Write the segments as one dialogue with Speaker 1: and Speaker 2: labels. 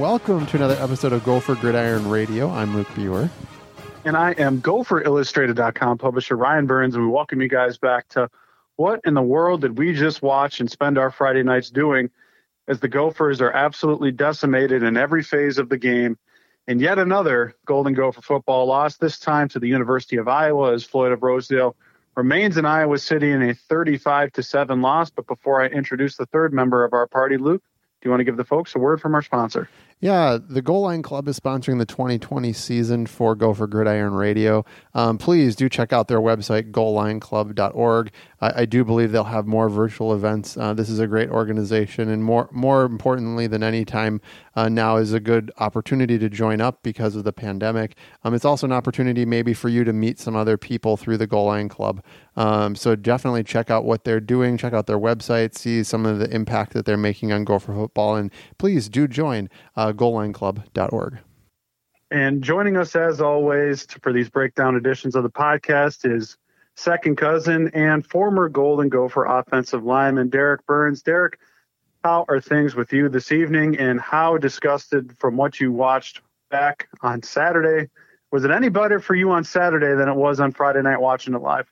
Speaker 1: welcome to another episode of Gopher Gridiron Radio. I'm Luke Buer.
Speaker 2: And I am GopherIllustrated.com publisher Ryan Burns, and we welcome you guys back to what in the world did we just watch and spend our Friday nights doing, as the Gophers are absolutely decimated in every phase of the game. And yet another Golden Gopher football loss, this time to the University of Iowa, as Floyd of Rosedale remains in Iowa City in a 35-7 loss. But before I introduce the third member of our party, Luke, do you want to give the folks a word from our sponsor?
Speaker 1: Yeah, the Goal Line Club is sponsoring the 2020 season for Gopher Gridiron Radio. Please do check out their website, goallineclub.org. I do believe they'll have more virtual events. This is a great organization, and more importantly than any time, now is a good opportunity to join up because of the pandemic. It's also an opportunity maybe for you to meet some other people through the Goal Line Club. So definitely check out what they're doing, check out their website, see some of the impact that they're making on Gopher football, and please do join goallineclub.org.
Speaker 2: And joining us, as always, for these breakdown editions of the podcast is second cousin and former Golden Gopher offensive lineman Derek Burns. Derek, how are things with you this evening, and how disgusted from what you watched back on Saturday? Was it any better for you on Saturday than it was on Friday night watching it live?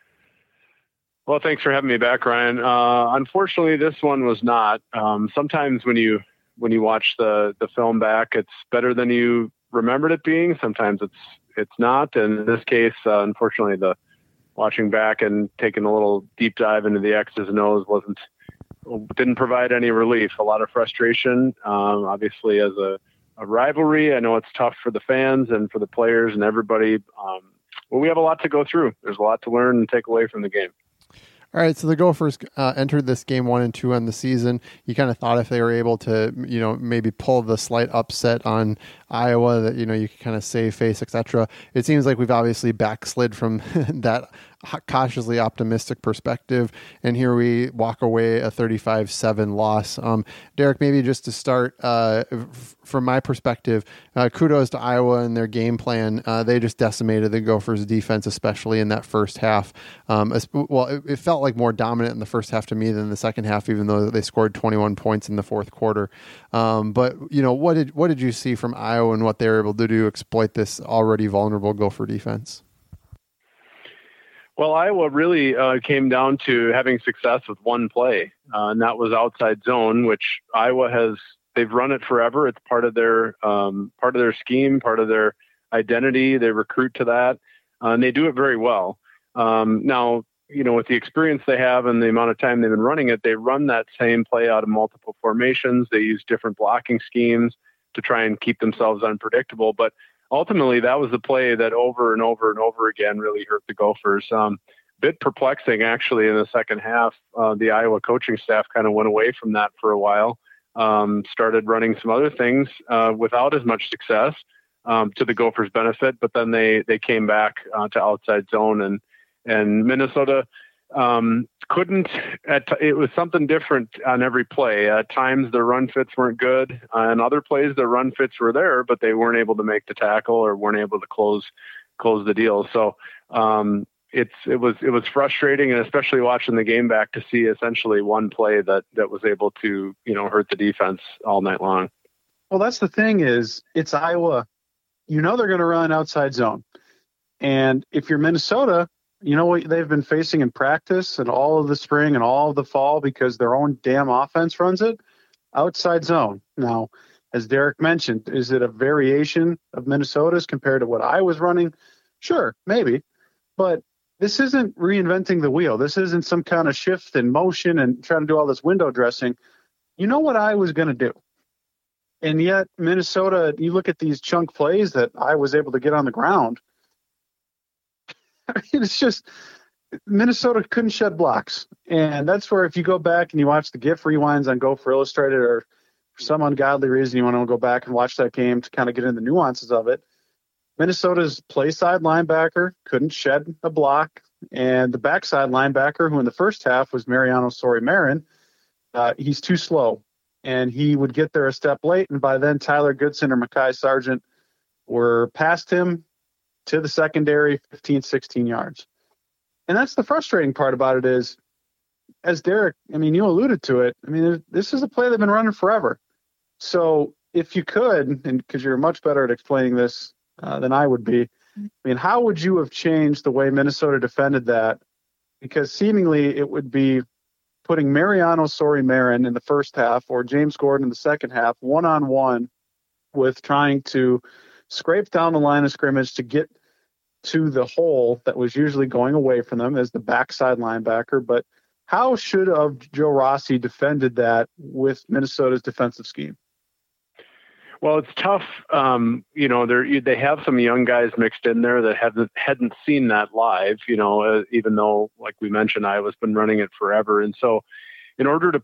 Speaker 3: Well, thanks for having me back, Ryan. Unfortunately, this one was not. Sometimes when you watch the film back, it's better than you remembered it being. Sometimes it's not. And in this case, unfortunately, the watching back and taking a little deep dive into the X's and O's didn't provide any relief. A lot of frustration, obviously, as a rivalry. I know it's tough for the fans and for the players and everybody. Well, we have a lot to go through. There's a lot to learn and take away from the game.
Speaker 1: All right, so the Gophers entered this game 1-2 on the season. You kind of thought if they were able to, maybe pull the slight upset on Iowa, that you could kind of save face, etc. It seems like we've obviously backslid from that cautiously optimistic perspective, and here we walk away a 35-7 loss. Derek, maybe just to start, from my perspective, kudos to Iowa and their game plan. They just decimated the Gophers' defense, especially in that first half. It felt like more dominant in the first half to me than the second half, even though they scored 21 points in the fourth quarter. But what did you see from Iowa and what they were able to do to exploit this already vulnerable Gopher defense?
Speaker 3: Well, Iowa really came down to having success with one play, and that was outside zone, which they've run it forever. It's part of their scheme, part of their identity. They recruit to that, and they do it very well. Now, with the experience they have and the amount of time they've been running it, they run that same play out of multiple formations. They use different blocking schemes to try and keep themselves unpredictable. But ultimately, that was the play that over and over and over again really hurt the Gophers. Bit perplexing, actually, in the second half. The Iowa coaching staff kind of went away from that for a while, started running some other things without as much success to the Gophers' benefit. But then they came back to outside zone, and Minnesota couldn't. It was something different on every play. At times, the run fits weren't good. On other plays, the run fits were there, but they weren't able to make the tackle or weren't able to close the deal. So it was frustrating, and especially watching the game back to see essentially one play that was able to hurt the defense all night long.
Speaker 2: Well, that's the thing is it's Iowa. They're going to run outside zone, and if you're Minnesota, you know what they've been facing in practice and all of the spring and all of the fall because their own damn offense runs it? Outside zone. Now, as Derek mentioned, is it a variation of Minnesota's compared to what I was running? Sure, maybe. But this isn't reinventing the wheel. This isn't some kind of shift in motion and trying to do all this window dressing. You know what I was going to do. And yet, Minnesota, you look at these chunk plays that I was able to get on the ground. It's just Minnesota couldn't shed blocks. And that's where if you go back and you watch the GIF rewinds on Gopher Illustrated, or for some ungodly reason you want to go back and watch that game to kind of get into the nuances of it, Minnesota's play side linebacker couldn't shed a block. And the backside linebacker, who in the first half was Mariano Sori-Marin, he's too slow. And he would get there a step late. And by then, Tyler Goodson or Mekhi Sargent were past him to the secondary, 15, 16 yards. And that's the frustrating part about it is, as Derek, you alluded to it. This is a play they've been running forever. So if you could, and because you're much better at explaining this than I would be, I mean, how would you have changed the way Minnesota defended that? Because seemingly it would be putting Mariano Sori-Marin in the first half or James Gordon in the second half, one-on-one with trying to scrape down the line of scrimmage to get to the hole that was usually going away from them as the backside linebacker. But how should have Joe Rossi defended that with Minnesota's defensive scheme?
Speaker 3: Well, it's tough. They have some young guys mixed in there that hadn't seen that live. Even though, like we mentioned, Iowa's been running it forever, and so in order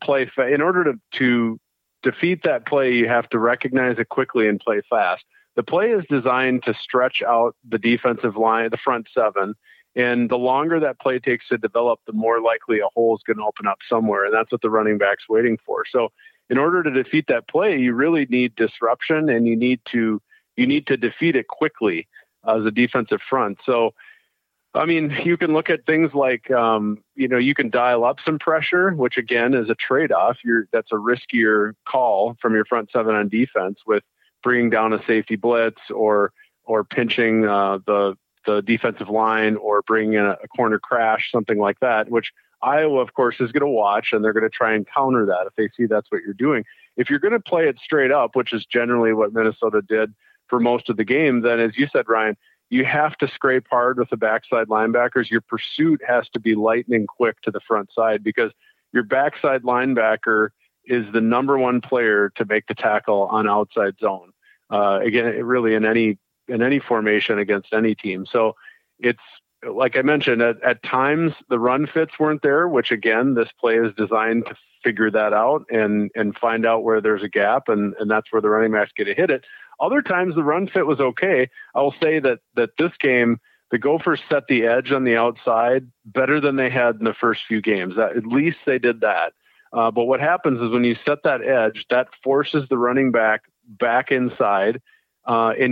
Speaker 3: to defeat that play, you have to recognize it quickly and play fast. The play is designed to stretch out the defensive line, the front seven, and the longer that play takes to develop, the more likely a hole is going to open up somewhere, and that's what the running back's waiting for. So in order to defeat that play, you really need disruption, and you need to defeat it quickly as a defensive front. So, I mean, you can look at things like, you can dial up some pressure, which again is a trade-off. That's a riskier call from your front seven on defense with bringing down a safety blitz or pinching the defensive line or bringing in a corner crash, something like that, which Iowa, of course, is going to watch, and they're going to try and counter that if they see that's what you're doing. If you're going to play it straight up, which is generally what Minnesota did for most of the game, then, as you said, Ryan, you have to scrape hard with the backside linebackers. Your pursuit has to be lightning quick to the front side because your backside linebacker is the number one player to make the tackle on outside zone. Again, really in any formation against any team. So it's, like I mentioned, at times the run fits weren't there, which again, this play is designed to figure that out and find out where there's a gap, and that's where the running backs get to hit it. Other times the run fit was okay. I will say that this game, the Gophers set the edge on the outside better than they had in the first few games. At least they did that. But what happens is when you set that edge, that forces the running back inside, and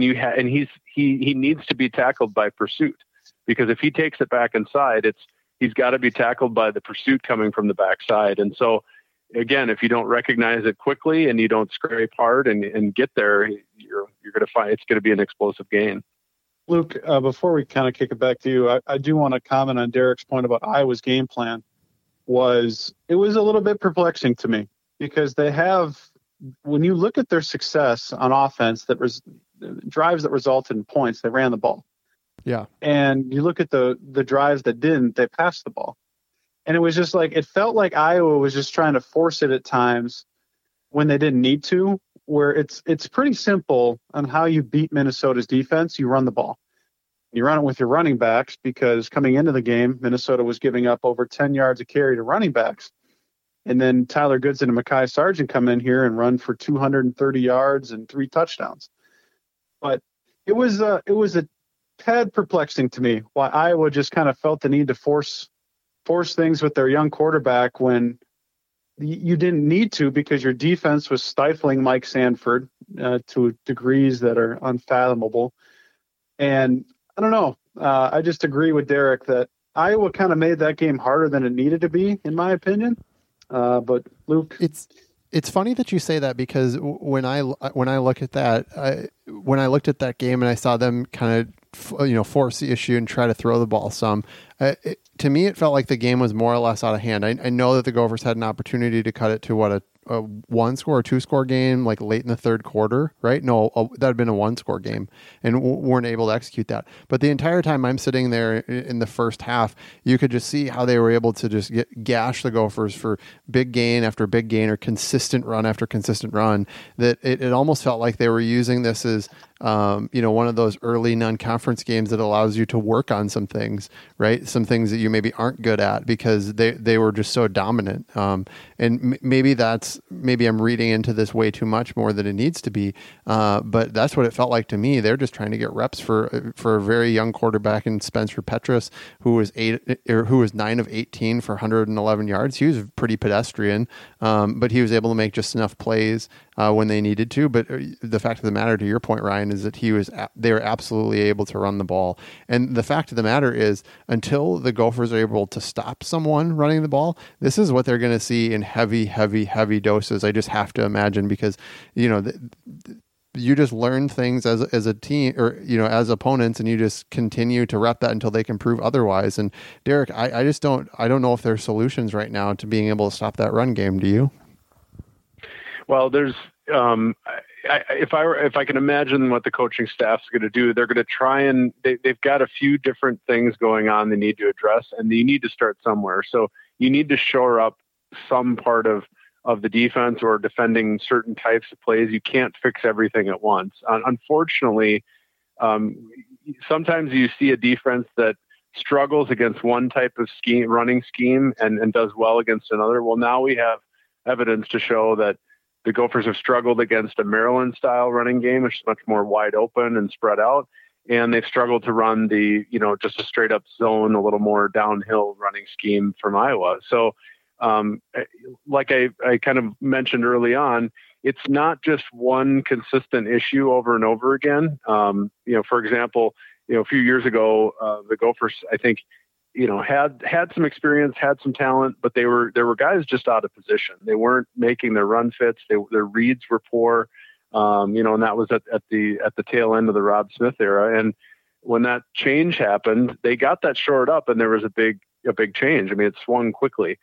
Speaker 3: he needs to be tackled by pursuit. Because if he takes it back inside, he's got to be tackled by the pursuit coming from the backside. And so, again, if you don't recognize it quickly and you don't scrape hard and get there, you're going to find it's going to be an explosive gain.
Speaker 2: Luke, before we kind of kick it back to you, I do want to comment on Derek's point about Iowa's game plan. It was a little bit perplexing to me because they have, when you look at their success on offense, drives that resulted in points, they ran the ball.
Speaker 1: Yeah.
Speaker 2: And you look at the drives that didn't, they passed the ball. And it was just like, it felt like Iowa was just trying to force it at times when they didn't need to, where it's pretty simple on how you beat Minnesota's defense. You run the ball. You run it with your running backs because coming into the game, Minnesota was giving up over 10 yards a carry to running backs. And then Tyler Goodson and Mekhi Sargent come in here and run for 230 yards and 3 touchdowns. But it was a tad perplexing to me why Iowa just kind of felt the need to force things with their young quarterback when you didn't need to because your defense was stifling Mike Sanford to degrees that are unfathomable. And I don't know. I just agree with Derek that Iowa kind of made that game harder than it needed to be, in my opinion. But Luke,
Speaker 1: it's funny that you say that because when I look at that, when I looked at that game and I saw them kind of force the issue and try to throw the ball some, to me it felt like the game was more or less out of hand. I know that the Gophers had an opportunity to cut it to a 1-score or 2-score game like late in the third quarter, right? No, that had been a 1-score game and weren't able to execute that. But the entire time I'm sitting there in the first half, you could just see how they were able to just gash the Gophers for big gain after big gain or consistent run after consistent run, that it almost felt like they were using this as one of those early non-conference games that allows you to work on some things, right? Some things that you maybe aren't good at because they were just so dominant. And maybe I'm reading into this way too much more than it needs to be. But that's what it felt like to me. They're just trying to get reps for a very young quarterback in Spencer Petras, who was 9 of 18 for 111 yards. He was pretty pedestrian, but he was able to make just enough plays when they needed to. But the fact of the matter, to your point, Ryan, is that they were absolutely able to run the ball. And the fact of the matter is, until the Gophers are able to stop someone running the ball, this is what they're going to see in heavy, heavy, heavy doses. I just have to imagine, because, you just learn things as a team, or, as opponents, and you just continue to rep that until they can prove otherwise. And Derek, I don't know if there's solutions right now to being able to stop that run game. Do you?
Speaker 3: Well, there's, if I can imagine what the coaching staff's going to do, they're going to try and they've got a few different things going on they need to address, and you need to start somewhere. So you need to shore up some part of the defense or defending certain types of plays. You can't fix everything at once. Unfortunately, sometimes you see a defense that struggles against one type of running scheme and does well against another. Well, now we have evidence to show that the Gophers have struggled against a Maryland-style running game, which is much more wide open and spread out. And they've struggled to run just a straight-up zone, a little more downhill running scheme from Iowa. So, like I kind of mentioned early on, it's not just one consistent issue over and over again. For example, a few years ago, the Gophers, I think, had some experience, had some talent, but there were guys just out of position. They weren't making their run fits. Their reads were poor. And that was at the tail end of the Rob Smith era. And when that change happened, they got that shored up, and there was a big change. I mean, it swung quickly.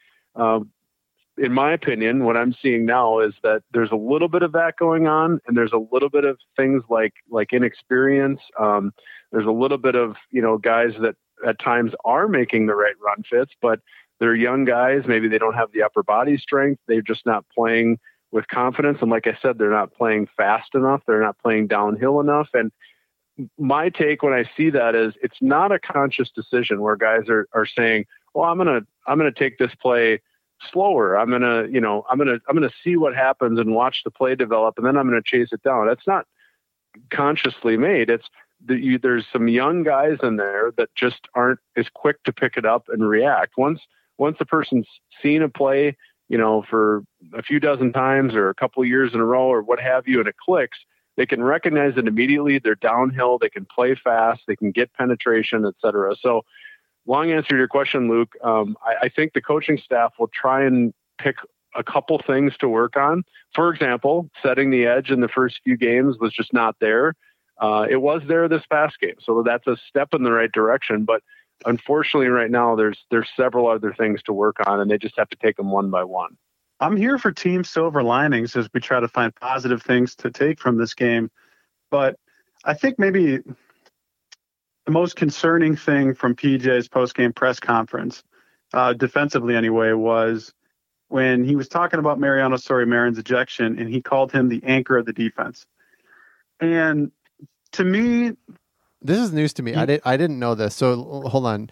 Speaker 3: In my opinion, what I'm seeing now is that there's a little bit of that going on, and there's a little bit of things like inexperience. There's a little bit of, guys that at times are making the right run fits, but they're young guys. Maybe they don't have the upper body strength. They're just not playing with confidence. And like I said, they're not playing fast enough. They're not playing downhill enough. And my take when I see that is it's not a conscious decision where guys are saying, well, I'm going to take this play slower. I'm going to see what happens and watch the play develop, and then I'm going to chase it down. That's not consciously made. It's there's some young guys in there that just aren't as quick to pick it up and react. Once a person's seen a play, for a few dozen times or a couple of years in a row or what have you, and it clicks, they can recognize it immediately. They're downhill. They can play fast. They can get penetration, et cetera. So, long answer to your question, Luke. I think the coaching staff will try and pick a couple things to work on. For example, setting the edge in the first few games was just not there. It was there this past game, so that's a step in the right direction. But unfortunately, right now there's several other things to work on, and they just have to take them one by one.
Speaker 2: I'm here for team silver linings as we try to find positive things to take from this game. But I think maybe the most concerning thing from PJ's post-game press conference, defensively anyway, was when he was talking about Mariano Sori-Marin's ejection, and he called him the anchor of the defense. And to me,
Speaker 1: this is news to me. I didn't know this. So hold on.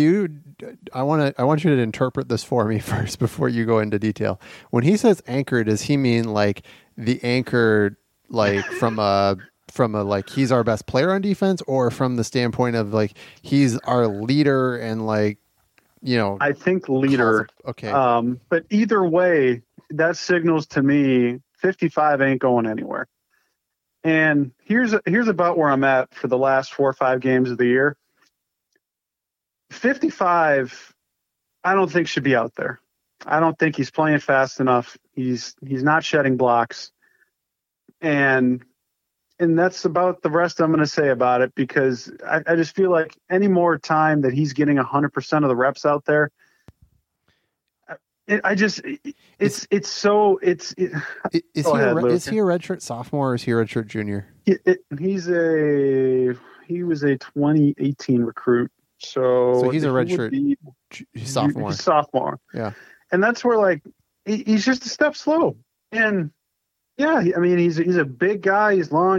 Speaker 1: I want you to interpret this for me first before you go into detail. When he says anchor, does he mean like the anchor, like from a like he's our best player on defense, or from the standpoint of like he's our leader and like,
Speaker 2: I think leader.
Speaker 1: Okay.
Speaker 2: But either way, that signals to me 55 ain't going anywhere. And here's about where I'm at for the last 4 or 5 games of the year. 55, I don't think should be out there. I don't think he's playing fast enough. He's not shedding blocks. And that's about the rest I'm going to say about it, because I just feel like any more time that he's getting 100% of the reps out there, is he a
Speaker 1: redshirt sophomore or is he a redshirt junior?
Speaker 2: He was a 2018 recruit. So
Speaker 1: he's a redshirt sophomore.
Speaker 2: Sophomore.
Speaker 1: Yeah.
Speaker 2: And that's where like he's just a step slow. And yeah, I mean he's a big guy, he's long,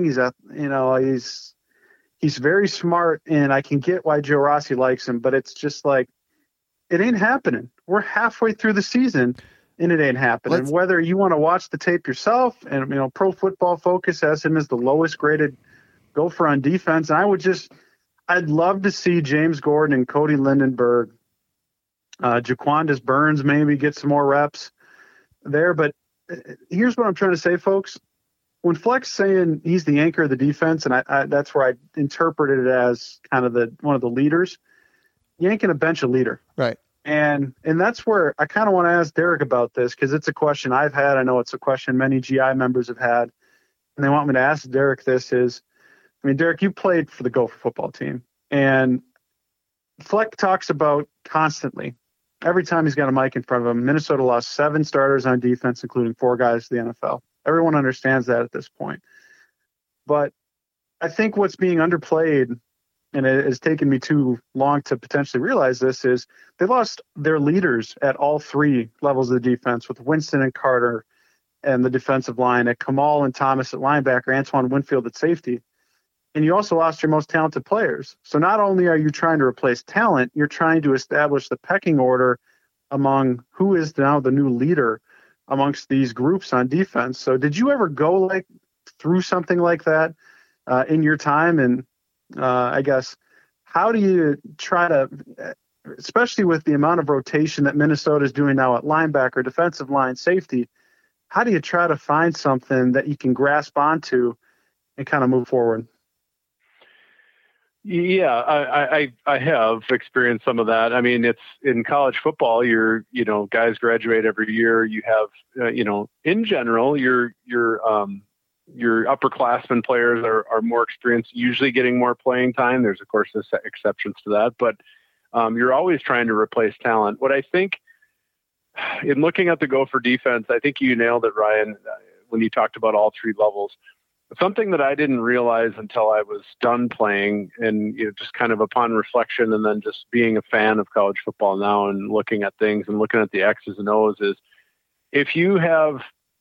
Speaker 2: he's very smart, and I can get why Joe Rossi likes him, but it's just like it ain't happening. We're halfway through the season, and it ain't happening. Whether you want to watch the tape yourself, and Pro Football Focus has him as the lowest graded Gopher on defense. And I'd love to see James Gordon and Cody Lindenberg, Jaquandis Burns maybe get some more reps there. But here's what I'm trying to say, folks. when Fleck's saying he's the anchor of the defense, and I that's where I interpreted it as kind of one of the leaders, yanking a bench a leader.
Speaker 1: Right.
Speaker 2: And that's where I kind of want to ask Derek about this, because it's a question I've had. I know it's a question many GI members have had, and they want me to ask Derek this is, I mean, Derek, you played for the Gopher football team, and Fleck talks about constantly, every time he's got a mic in front of him, Minnesota lost 7 starters on defense, including 4 guys to the NFL. Everyone understands that at this point. But I think what's being underplayed, and it has taken me too long to potentially realize this, is they lost their leaders at all 3 levels of the defense, with Winston and Carter and the defensive line, at Kamal and Thomas at linebacker, Antoine Winfield at safety. And you also lost your most talented players. So not only are you trying to replace talent, you're trying to establish the pecking order among who is now the new leader amongst these groups on defense. So did you ever go through something like that in your time? And I guess, how do you try to, especially with the amount of rotation that Minnesota is doing now at linebacker, defensive line, safety, how do you try to find something that you can grasp onto and kind of move forward?
Speaker 3: Yeah, I have experienced some of that. I mean, it's in college football, guys graduate every year. You have, in general, your upperclassmen players are more experienced, usually getting more playing time. There's, of course, exceptions to that, but you're always trying to replace talent. What I think, in looking at the Gopher defense, I think you nailed it, Ryan, when you talked about all 3 levels. Something that I didn't realize until I was done playing, and just kind of upon reflection, and then just being a fan of college football now and looking at things and looking at the X's and O's, is if you have,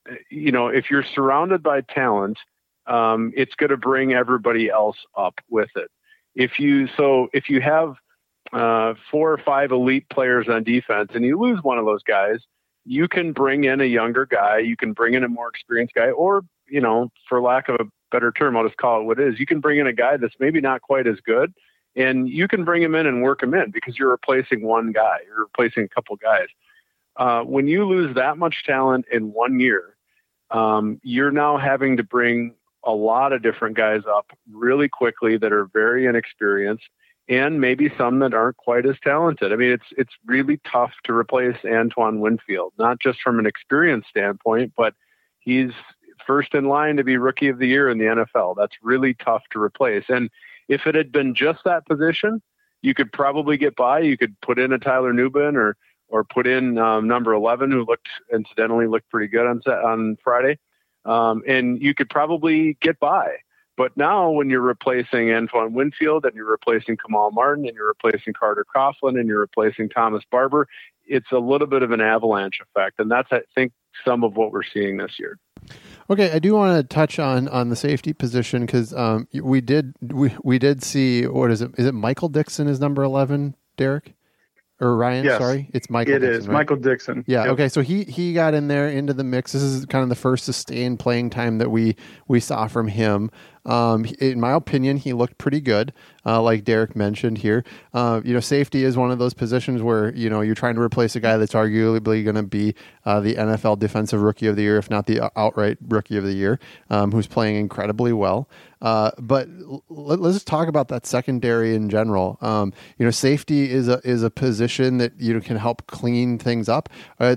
Speaker 3: if you're surrounded by talent, it's going to bring everybody else up with it. If you have 4 or 5 elite players on defense and you lose one of those guys, you can bring in a younger guy, you can bring in a more experienced guy, or for lack of a better term, I'll just call it what it is. You can bring in a guy that's maybe not quite as good, and you can bring him in and work him in, because you're replacing one guy. You're replacing a couple guys. When you lose that much talent in 1 year, you're now having to bring a lot of different guys up really quickly that are very inexperienced, and maybe some that aren't quite as talented. I mean, it's really tough to replace Antoine Winfield, not just from an experience standpoint, but he's first in line to be Rookie of the Year in the NFL. That's really tough to replace. And if it had been just that position, you could probably get by. You could put in a Tyler Nubin or put in number 11, who incidentally looked pretty good on Friday. And you could probably get by. But now when you're replacing Antoine Winfield, and you're replacing Kamal Martin, and you're replacing Carter Coughlin, and you're replacing Thomas Barber, it's a little bit of an avalanche effect. And that's, I think, some of what we're seeing this year.
Speaker 1: Okay, I do want to touch on the safety position, because we did see, what is it? Is it Michael Dixon is number 11, Derek? Or Ryan,
Speaker 2: yes.
Speaker 1: Sorry. It's Michael Dixon. It is,
Speaker 2: right? Michael Dixon.
Speaker 1: Yeah, yep. Okay, so he got in there into the mix. This is kind of the first sustained playing time that we saw from him. In my opinion, he looked pretty good, like Derek mentioned here. Safety is one of those positions where, you're trying to replace a guy that's arguably going to be the NFL Defensive Rookie of the Year, if not the outright Rookie of the Year, who's playing incredibly well. But let's just talk about that secondary in general. Safety is a position that can help clean things up.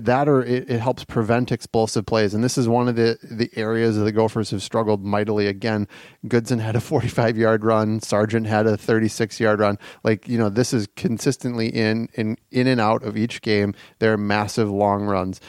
Speaker 1: It helps prevent explosive plays, and this is one of the areas that the Gophers have struggled mightily. Again, Goodson had a 45-yard run. Sargent had a 36-yard run. This is consistently in and out of each game. They're massive long runs.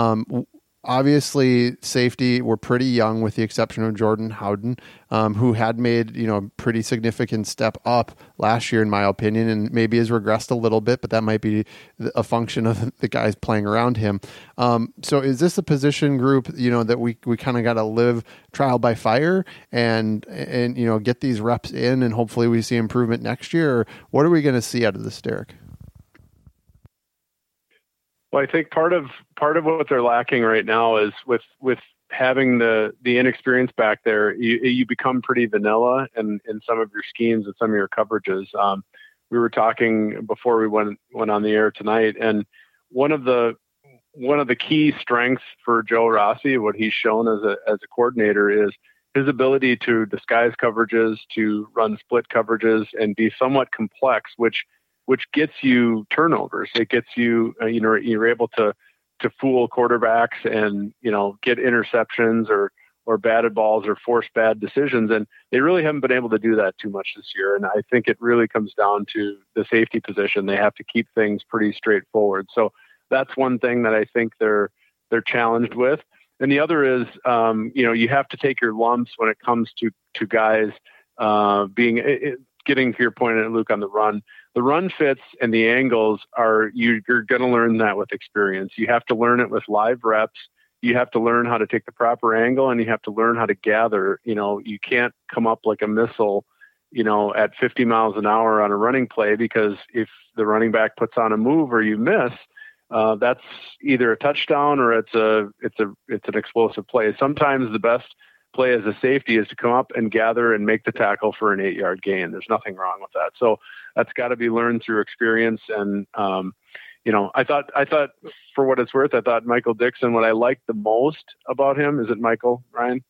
Speaker 1: Obviously, safety were pretty young, with the exception of Jordan Howden, who had made a pretty significant step up last year, in my opinion, and maybe has regressed a little bit, but that might be a function of the guys playing around him. So, is this a position group that we kind of got to live trial by fire and get these reps in, and hopefully we see improvement next year? Or what are we going to see out of this, Derek?
Speaker 3: Well, I think part of what they're lacking right now is with having the inexperience back there, you become pretty vanilla in some of your schemes and some of your coverages. We were talking before we went on the air tonight, and one of the key strengths for Joe Rossi, what he's shown as a coordinator, is his ability to disguise coverages, to run split coverages, and be somewhat complex, which gets you turnovers. It gets you, you're able to fool quarterbacks and, get interceptions or batted balls or force bad decisions. And they really haven't been able to do that too much this year. And I think it really comes down to the safety position. They have to keep things pretty straightforward. So that's one thing that I think they're challenged with. And the other is, you have to take your lumps when it comes to guys getting to your point, Luke, on the run. The run fits and the angles you're going to learn that with experience. You have to learn it with live reps. You have to learn how to take the proper angle, and you have to learn how to gather. You can't come up like a missile, at 50 miles an hour on a running play, because if the running back puts on a move or you miss, that's either a touchdown or it's an explosive play. Sometimes the best play as a safety is to come up and gather and make the tackle for an 8-yard gain. There's nothing wrong with that. So that's got to be learned through experience. And, I thought for what it's worth, I thought Michael Dixon, what I liked the most about him, is it Michael, Ryan?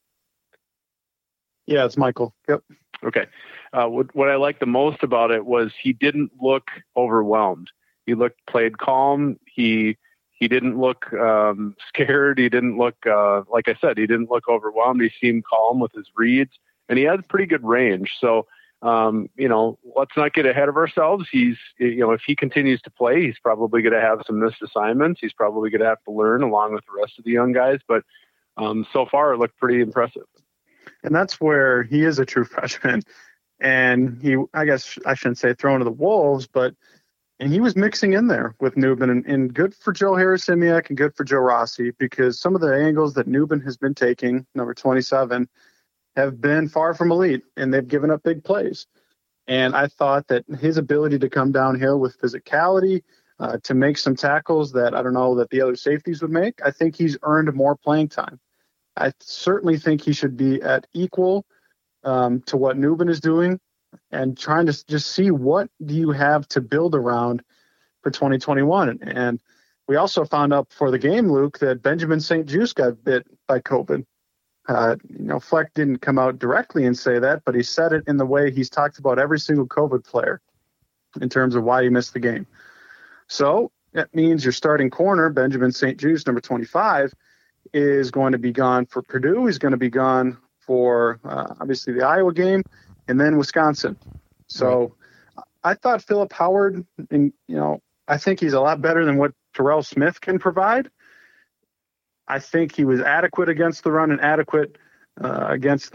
Speaker 2: Yeah, it's Michael. Yep.
Speaker 3: Okay. What I liked the most about it was he didn't look overwhelmed. He played calm. He didn't look scared. He didn't look, like I said, he didn't look overwhelmed. He seemed calm with his reads, and he had pretty good range. So, let's not get ahead of ourselves. He's, if he continues to play, he's probably going to have some missed assignments. He's probably going to have to learn along with the rest of the young guys. But so far, it looked pretty impressive.
Speaker 2: And that's where he is a true freshman. And I guess I shouldn't say thrown to the wolves, and he was mixing in there with Newbin, and good for Joe Harris-Simiak and good for Joe Rossi, because some of the angles that Newbin has been taking, number 27, have been far from elite, and they've given up big plays. And I thought that his ability to come downhill with physicality, to make some tackles that I don't know that the other safeties would make, I think he's earned more playing time. I certainly think he should be at equal to what Newbin is doing, and trying to just see what do you have to build around for 2021. And we also found out before the game, Luke, that Benjamin St-Juste got bit by COVID. Fleck didn't come out directly and say that, but he said it in the way he's talked about every single COVID player in terms of why he missed the game. So that means your starting corner, Benjamin St-Juste, number 25, is going to be gone for Purdue. He's going to be gone for obviously the Iowa game, and then Wisconsin. So right. I thought Philip Howard, and I think he's a lot better than what Terrell Smith can provide. I think he was adequate against the run and adequate against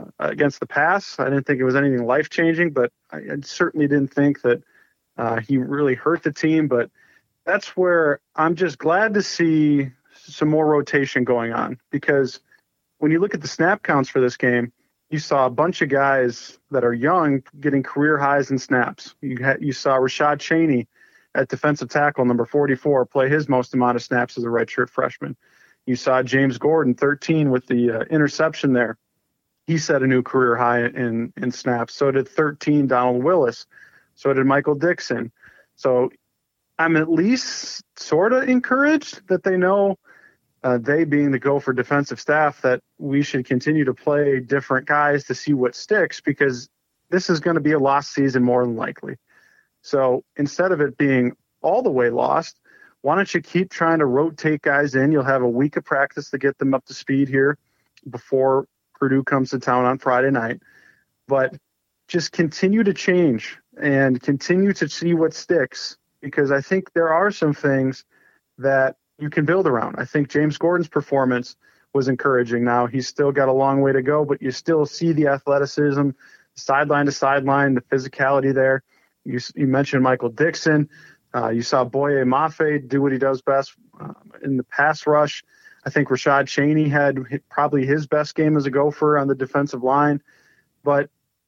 Speaker 2: the pass. I didn't think it was anything life changing, but I certainly didn't think that he really hurt the team. But that's where I'm just glad to see some more rotation going on, because when you look at the snap counts for this game, you saw a bunch of guys that are young getting career highs in snaps. You saw Rashad Cheney at defensive tackle, number 44, play his most amount of snaps as a redshirt freshman. You saw James Gordon, 13, with the interception there. He set a new career high in snaps. So did 13 Donald Willis. So did Michael Dixon. So I'm at least sort of encouraged that they know, they being the Gopher defensive staff, that we should continue to play different guys to see what sticks, because this is going to be a lost season more than likely. So instead of it being all the way lost, why don't you keep trying to rotate guys in? You'll have a week of practice to get them up to speed here before Purdue comes to town on Friday night. But just continue to change and continue to see what sticks, because I think there are some things that you can build around. I think James Gordon's performance was encouraging. Now, he's still got a long way to go, but you still see the athleticism, sideline to sideline, the physicality there. You mentioned Michael Dixon. You saw Boye Mafe do what he does best in the pass rush. I think Rashad Cheney had probably his best game as a Gopher on the defensive line. But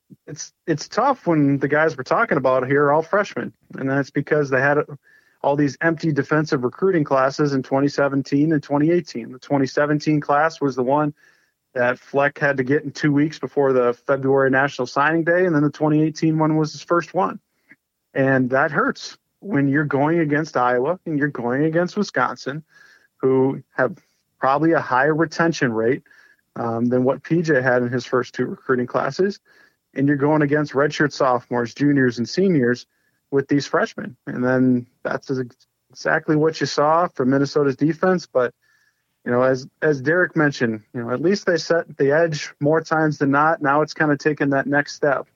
Speaker 2: it's tough when the guys we're talking about here are all freshmen. And that's because they had all these empty defensive recruiting classes in 2017 and 2018. The 2017 class was the one that Fleck had to get in 2 weeks before the February National Signing Day, and then the 2018 one was his first one. And that hurts when you're going against Iowa and you're going against Wisconsin, who have probably a higher retention rate than what PJ had in his first two recruiting classes. And you're going against redshirt sophomores, juniors, and seniors with these freshmen. And then that's exactly what you saw from Minnesota's defense. But, as Derek mentioned, at least they set the edge more times than not. Now it's kind of taking that next step,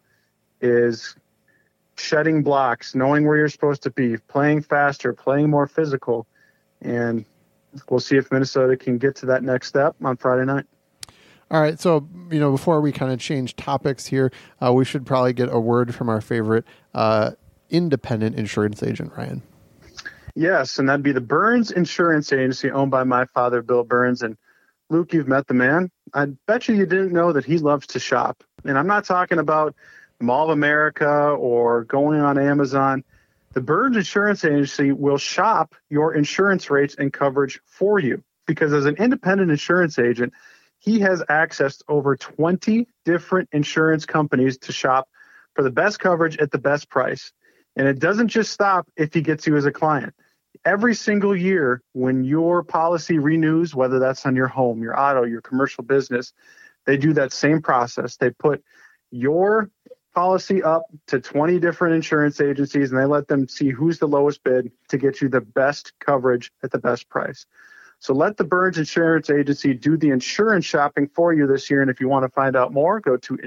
Speaker 2: is shedding blocks, knowing where you're supposed to be, playing faster, playing more physical. And we'll see if Minnesota can get to that next step on Friday night.
Speaker 1: All right, so before we kind of change topics here, we should probably get a word from our favorite independent insurance agent, Ryan.
Speaker 2: Yes, and that'd be the Burns Insurance Agency, owned by my father, Bill Burns. And Luke, you've met the man. I bet you didn't know that he loves to shop. And I'm not talking about Mall of America or going on Amazon. The Burns Insurance Agency will shop your insurance rates and coverage for you, because as an independent insurance agent, he has access to over 20 different insurance companies to shop for the best coverage at the best price. And it doesn't just stop if he gets you as a client. Every single year when your policy renews, whether that's on your home, your auto, your commercial business, they do that same process. They put your policy up to 20 different insurance agencies, and they let them see who's the lowest bid to get you the best coverage at the best price. So let the Burns Insurance Agency do the insurance shopping for you this year. And if you want to find out more, go to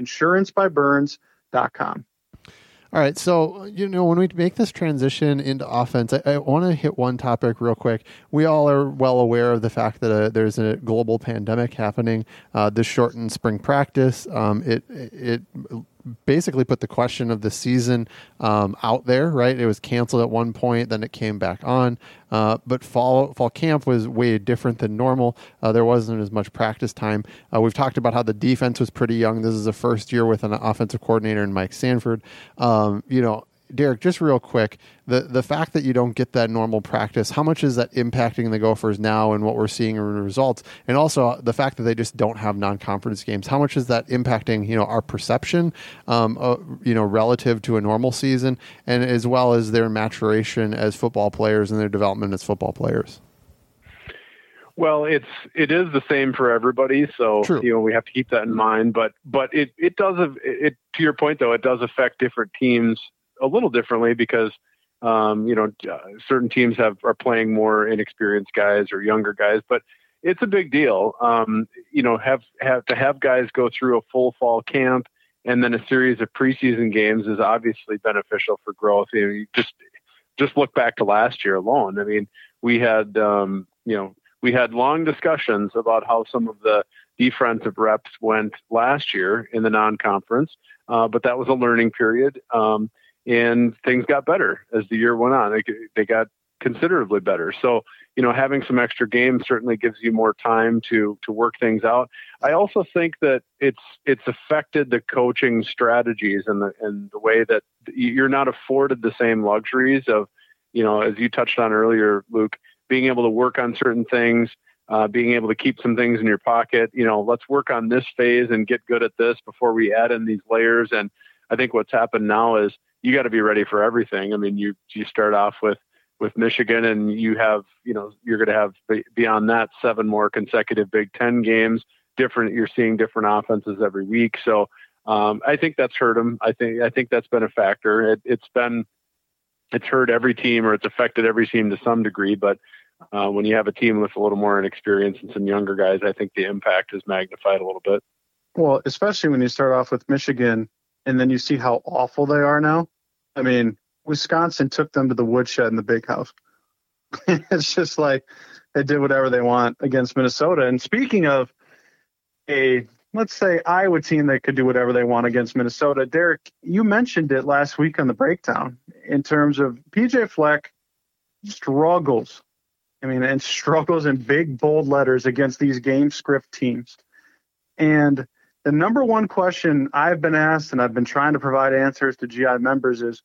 Speaker 2: insurancebyburns.com.
Speaker 1: All right, so, when we make this transition into offense, I want to hit one topic real quick. We all are well aware of the fact that there's a global pandemic happening. This shortened spring practice, it basically put the question of the season out there, right? It was canceled at one point, then it came back on. But fall camp was way different than normal. There wasn't as much practice time. We've talked about how the defense was pretty young. This is the first year with an offensive coordinator in Mike Sanford. Derek, just real quick, the fact that you don't get that normal practice, how much is that impacting the Gophers now and what we're seeing in the results? And also the fact that they just don't have non-conference games, how much is that impacting, our perception, relative to a normal season, and as well as their maturation as football players and their development as football players?
Speaker 3: Well, it is the same for everybody, so
Speaker 1: True.
Speaker 3: We have to keep that in mind. But it does, to your point though, it does affect different teams a little differently because certain teams are playing more inexperienced guys or younger guys, but it's a big deal. Have guys go through a full fall camp and then a series of preseason games is obviously beneficial for growth. You just look back to last year alone. I mean, we had long discussions about how some of the defensive reps went last year in the non-conference, but that was a learning period. And things got better as the year went on. They got considerably better. So, having some extra games certainly gives you more time to work things out. I also think that it's affected the coaching strategies and the way that you're not afforded the same luxuries of, as you touched on earlier, Luke, being able to work on certain things, being able to keep some things in your pocket. Let's work on this phase and get good at this before we add in these layers. And I think what's happened now is you got to be ready for everything. I mean, you start off with Michigan, and you have, you're going to have beyond that 7 more consecutive Big Ten games. You're seeing different offenses every week. So I think that's hurt them. I think that's been a factor. It's hurt every team, or it's affected every team to some degree. But when you have a team with a little more inexperience and some younger guys, I think the impact is magnified a little bit.
Speaker 2: Well, especially when you start off with Michigan and then you see how awful they are now. I mean, Wisconsin took them to the woodshed in the Big House. It's just like they did whatever they want against Minnesota. And speaking of let's say Iowa team that could do whatever they want against Minnesota, Derek, you mentioned it last week on the breakdown in terms of PJ Fleck struggles. And struggles in big, bold letters against these game script teams. And the number one question I've been asked, and I've been trying to provide answers to GI members, is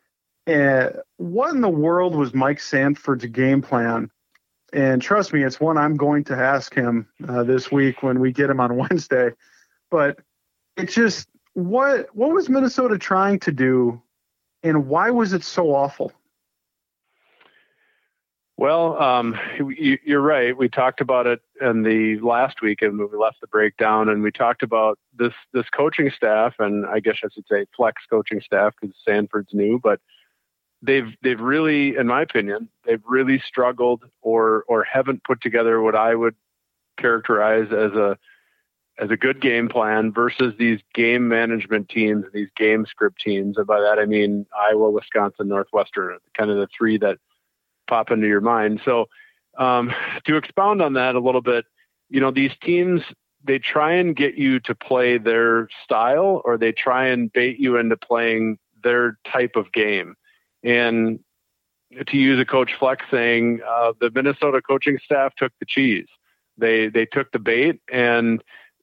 Speaker 2: what in the world was Mike Sanford's game plan? And trust me, it's one I'm going to ask him this week when we get him on Wednesday. But it's just, what was Minnesota trying to do, and why was it so awful?
Speaker 3: Well, you're right. We talked about it in the last week, and we left the breakdown, and we talked about this coaching staff, and I guess I should say flex coaching staff because Sanford's new, but they've really, in my opinion, they've really struggled or haven't put together what I would characterize as a good game plan versus these game management teams, these game script teams, and by that I mean Iowa, Wisconsin, Northwestern, kind of the three that pop into your mind. So to expound on that a little bit, these teams, they try and get you to play their style, or they try and bait you into playing their type of game. And to use a Coach Fleck saying, the Minnesota coaching staff took the cheese. They took the bait, and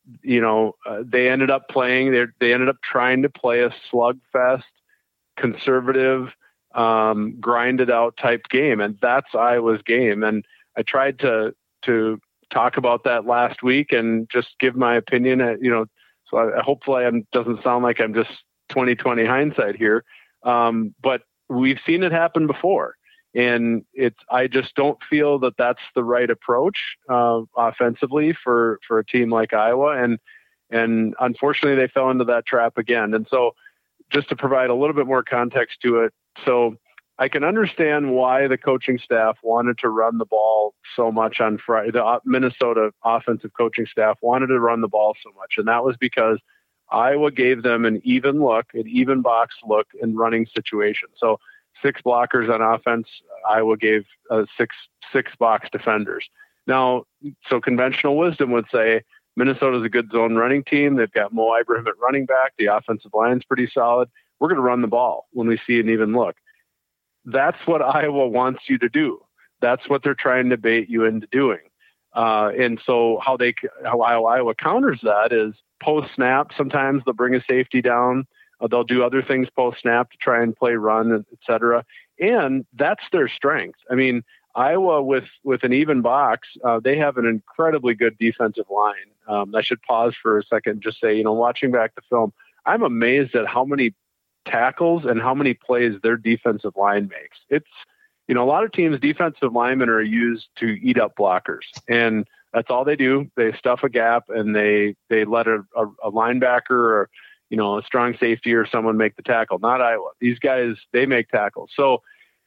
Speaker 3: they ended up playing. They ended up trying to play a slugfest, conservative, grinded out type game, and that's Iowa's game. And I tried to talk about that last week and just give my opinion. So hopefully it doesn't sound like I'm just 2020 hindsight here, but we've seen it happen before, and I just don't feel that that's the right approach offensively for a team like Iowa, and unfortunately they fell into that trap again. And so, just to provide a little bit more context to it. So I can understand why the coaching staff wanted to run the ball so much on Friday. The Minnesota offensive coaching staff wanted to run the ball so much, and that was because Iowa gave them an even box look in running situations. So 6 blockers on offense, Iowa gave six box defenders. Now, so conventional wisdom would say Minnesota's a good zone running team. They've got Mo Ibrahim at running back. The offensive line's pretty solid. We're going to run the ball when we see an even look. That's what Iowa wants you to do. That's what they're trying to bait you into doing. And so how Iowa counters that is post snap. Sometimes they'll bring a safety down. They'll do other things post snap to try and play run, et cetera. And that's their strength. I mean, Iowa with an even box, they have an incredibly good defensive line. I should pause for a second and just say, watching back the film, I'm amazed at how many tackles and how many plays their defensive line makes. It's, a lot of teams' defensive linemen are used to eat up blockers, and that's all they do. They stuff a gap and they let a linebacker or, a strong safety or someone make the tackle. Not Iowa. These guys, they make tackles. So,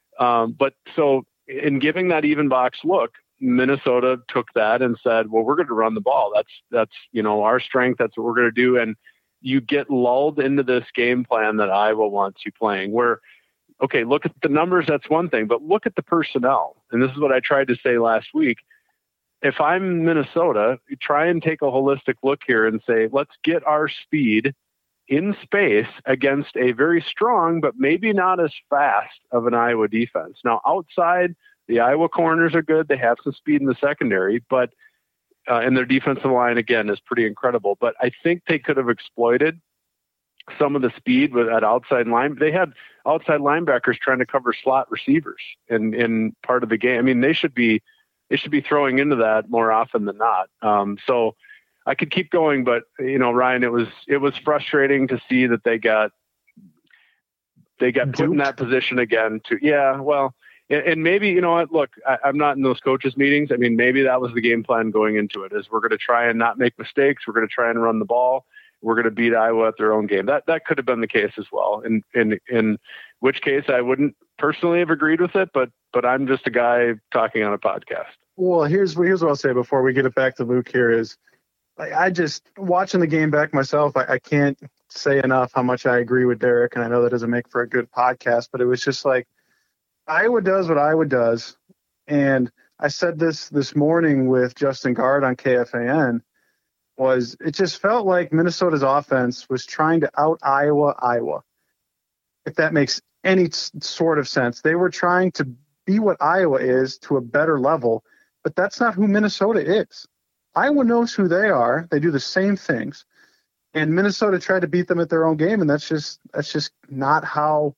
Speaker 3: so in giving that even box look, Minnesota took that and said, well, we're going to run the ball. That's our strength. That's what we're going to do. And you get lulled into this game plan that Iowa wants you playing where, okay, look at the numbers. That's one thing, but look at the personnel. And this is what I tried to say last week. If I'm Minnesota, you try and take a holistic look here and say, let's get our speed in space against a very strong, but maybe not as fast of an Iowa defense. Now outside, the Iowa corners are good. They have some speed in the secondary, but and their defensive line, again, is pretty incredible. But I think they could have exploited some of the speed with that outside line. They had outside linebackers trying to cover slot receivers in part of the game. I mean, they should be throwing into that more often than not. So I could keep going, but Ryan, it was frustrating to see that they got put in that position again. And maybe, look, I'm not in those coaches meetings. I mean, maybe that was the game plan going into it, is we're going to try and not make mistakes. We're going to try and run the ball. We're going to beat Iowa at their own game. That could have been the case as well. In which case I wouldn't personally have agreed with it, but I'm just a guy talking on a podcast.
Speaker 2: Well, here's what I'll say before we get it back to Luke here is I just watching the game back myself. I can't say enough how much I agree with Derek. And I know that doesn't make for a good podcast, but it was just like, Iowa does what Iowa does. And I said this morning with Justin Gard on KFAN, it just felt like Minnesota's offense was trying to out Iowa, if that makes any sort of sense. They were trying to be what Iowa is to a better level, but that's not who Minnesota is. Iowa knows who they are. They do the same things. And Minnesota tried to beat them at their own game, and that's just not how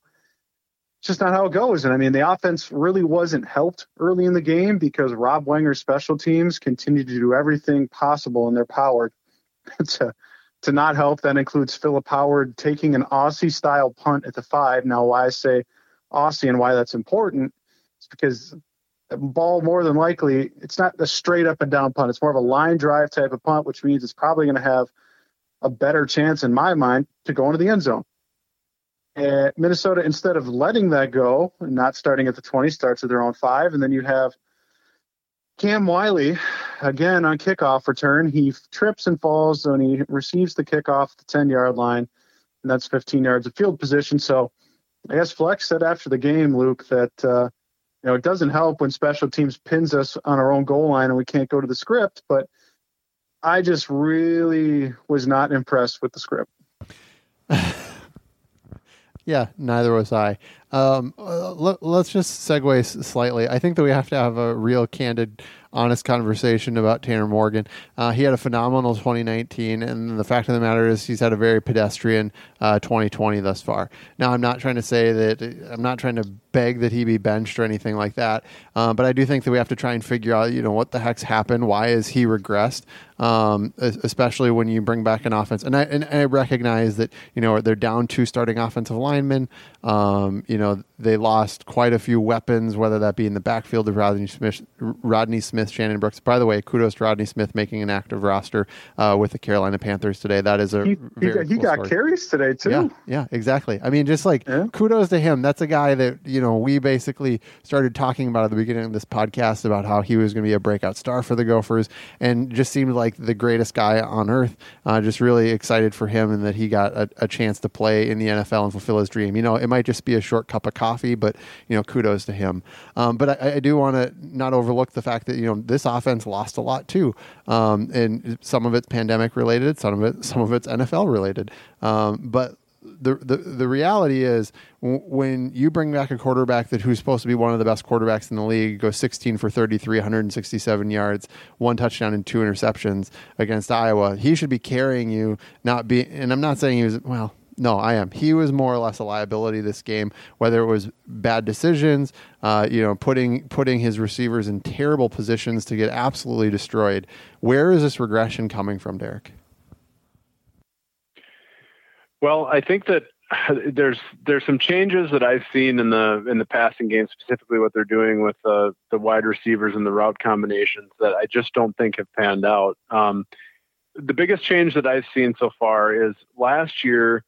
Speaker 2: it goes. And I mean, the offense really wasn't helped early in the game because Rob Wenger's special teams continued to do everything possible in their power to not help. That includes Philip Howard taking an Aussie-style punt at the 5. Now, why I say Aussie and why that's important is because ball more than likely, it's not a straight up and down punt. It's more of a line drive type of punt, which means it's probably going to have a better chance in my mind to go into the end zone. And Minnesota, instead of letting that go and not starting at the 20, starts at their own 5. And then you have Cam Wiley, again, on kickoff return. He trips and falls when he receives the kickoff at the 10-yard line, and that's 15 yards of field position. So I guess Flex said after the game, Luke, that it doesn't help when special teams pins us on our own goal line and we can't go to the script, but I just really was not impressed with the script.
Speaker 1: Yeah, neither was I. Let's just segue slightly. I think that we have to have a real candid, honest conversation about Tanner Morgan. He had a phenomenal 2019, and the fact of the matter is he's had a very pedestrian 2020 thus far. Now, I'm not trying to beg that he be benched or anything like that, but I do think that we have to try and figure out, what the heck's happened. Why is he regressed? Especially when you bring back an offense. And I recognize that, they're down 2 starting offensive linemen. They lost quite a few weapons, whether that be in the backfield of Rodney Smith, Shannon Brooks. By the way, kudos to Rodney Smith making an active roster with the Carolina Panthers today. That is
Speaker 2: he got story. Carries today too.
Speaker 1: Yeah, exactly. I mean, just kudos to him. That's a guy that, we basically started talking about at the beginning of this podcast about how he was going to be a breakout star for the Gophers, and just seemed like the greatest guy on earth. Just really excited for him and that he got a chance to play in the NFL and fulfill his dream. It might just be a short cup of coffee, but kudos to him. But I do want to not overlook the fact that this offense lost a lot too, and some of it's pandemic related, some of it's NFL related. But the reality is when you bring back a quarterback who's supposed to be one of the best quarterbacks in the league, goes 16 for 33, 167 yards, 1 touchdown and 2 interceptions against Iowa, he should be carrying you. And I'm not saying he was No, I am. He was more or less a liability this game, whether it was bad decisions, putting his receivers in terrible positions to get absolutely destroyed. Where is this regression coming from, Derek?
Speaker 3: Well, I think that there's some changes that I've seen in the passing game, specifically what they're doing with the wide receivers and the route combinations that I just don't think have panned out. The biggest change that I've seen so far is last year.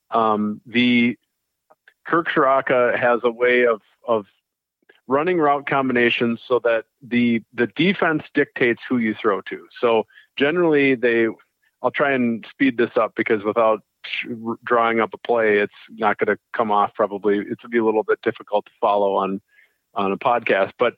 Speaker 3: The Kirk Ciarrocca has a way of running route combinations so that the defense dictates who you throw to. So generally I'll try and speed this up because without drawing up a play, it's not going to come off. Probably it's going to be a little bit difficult to follow on a podcast, but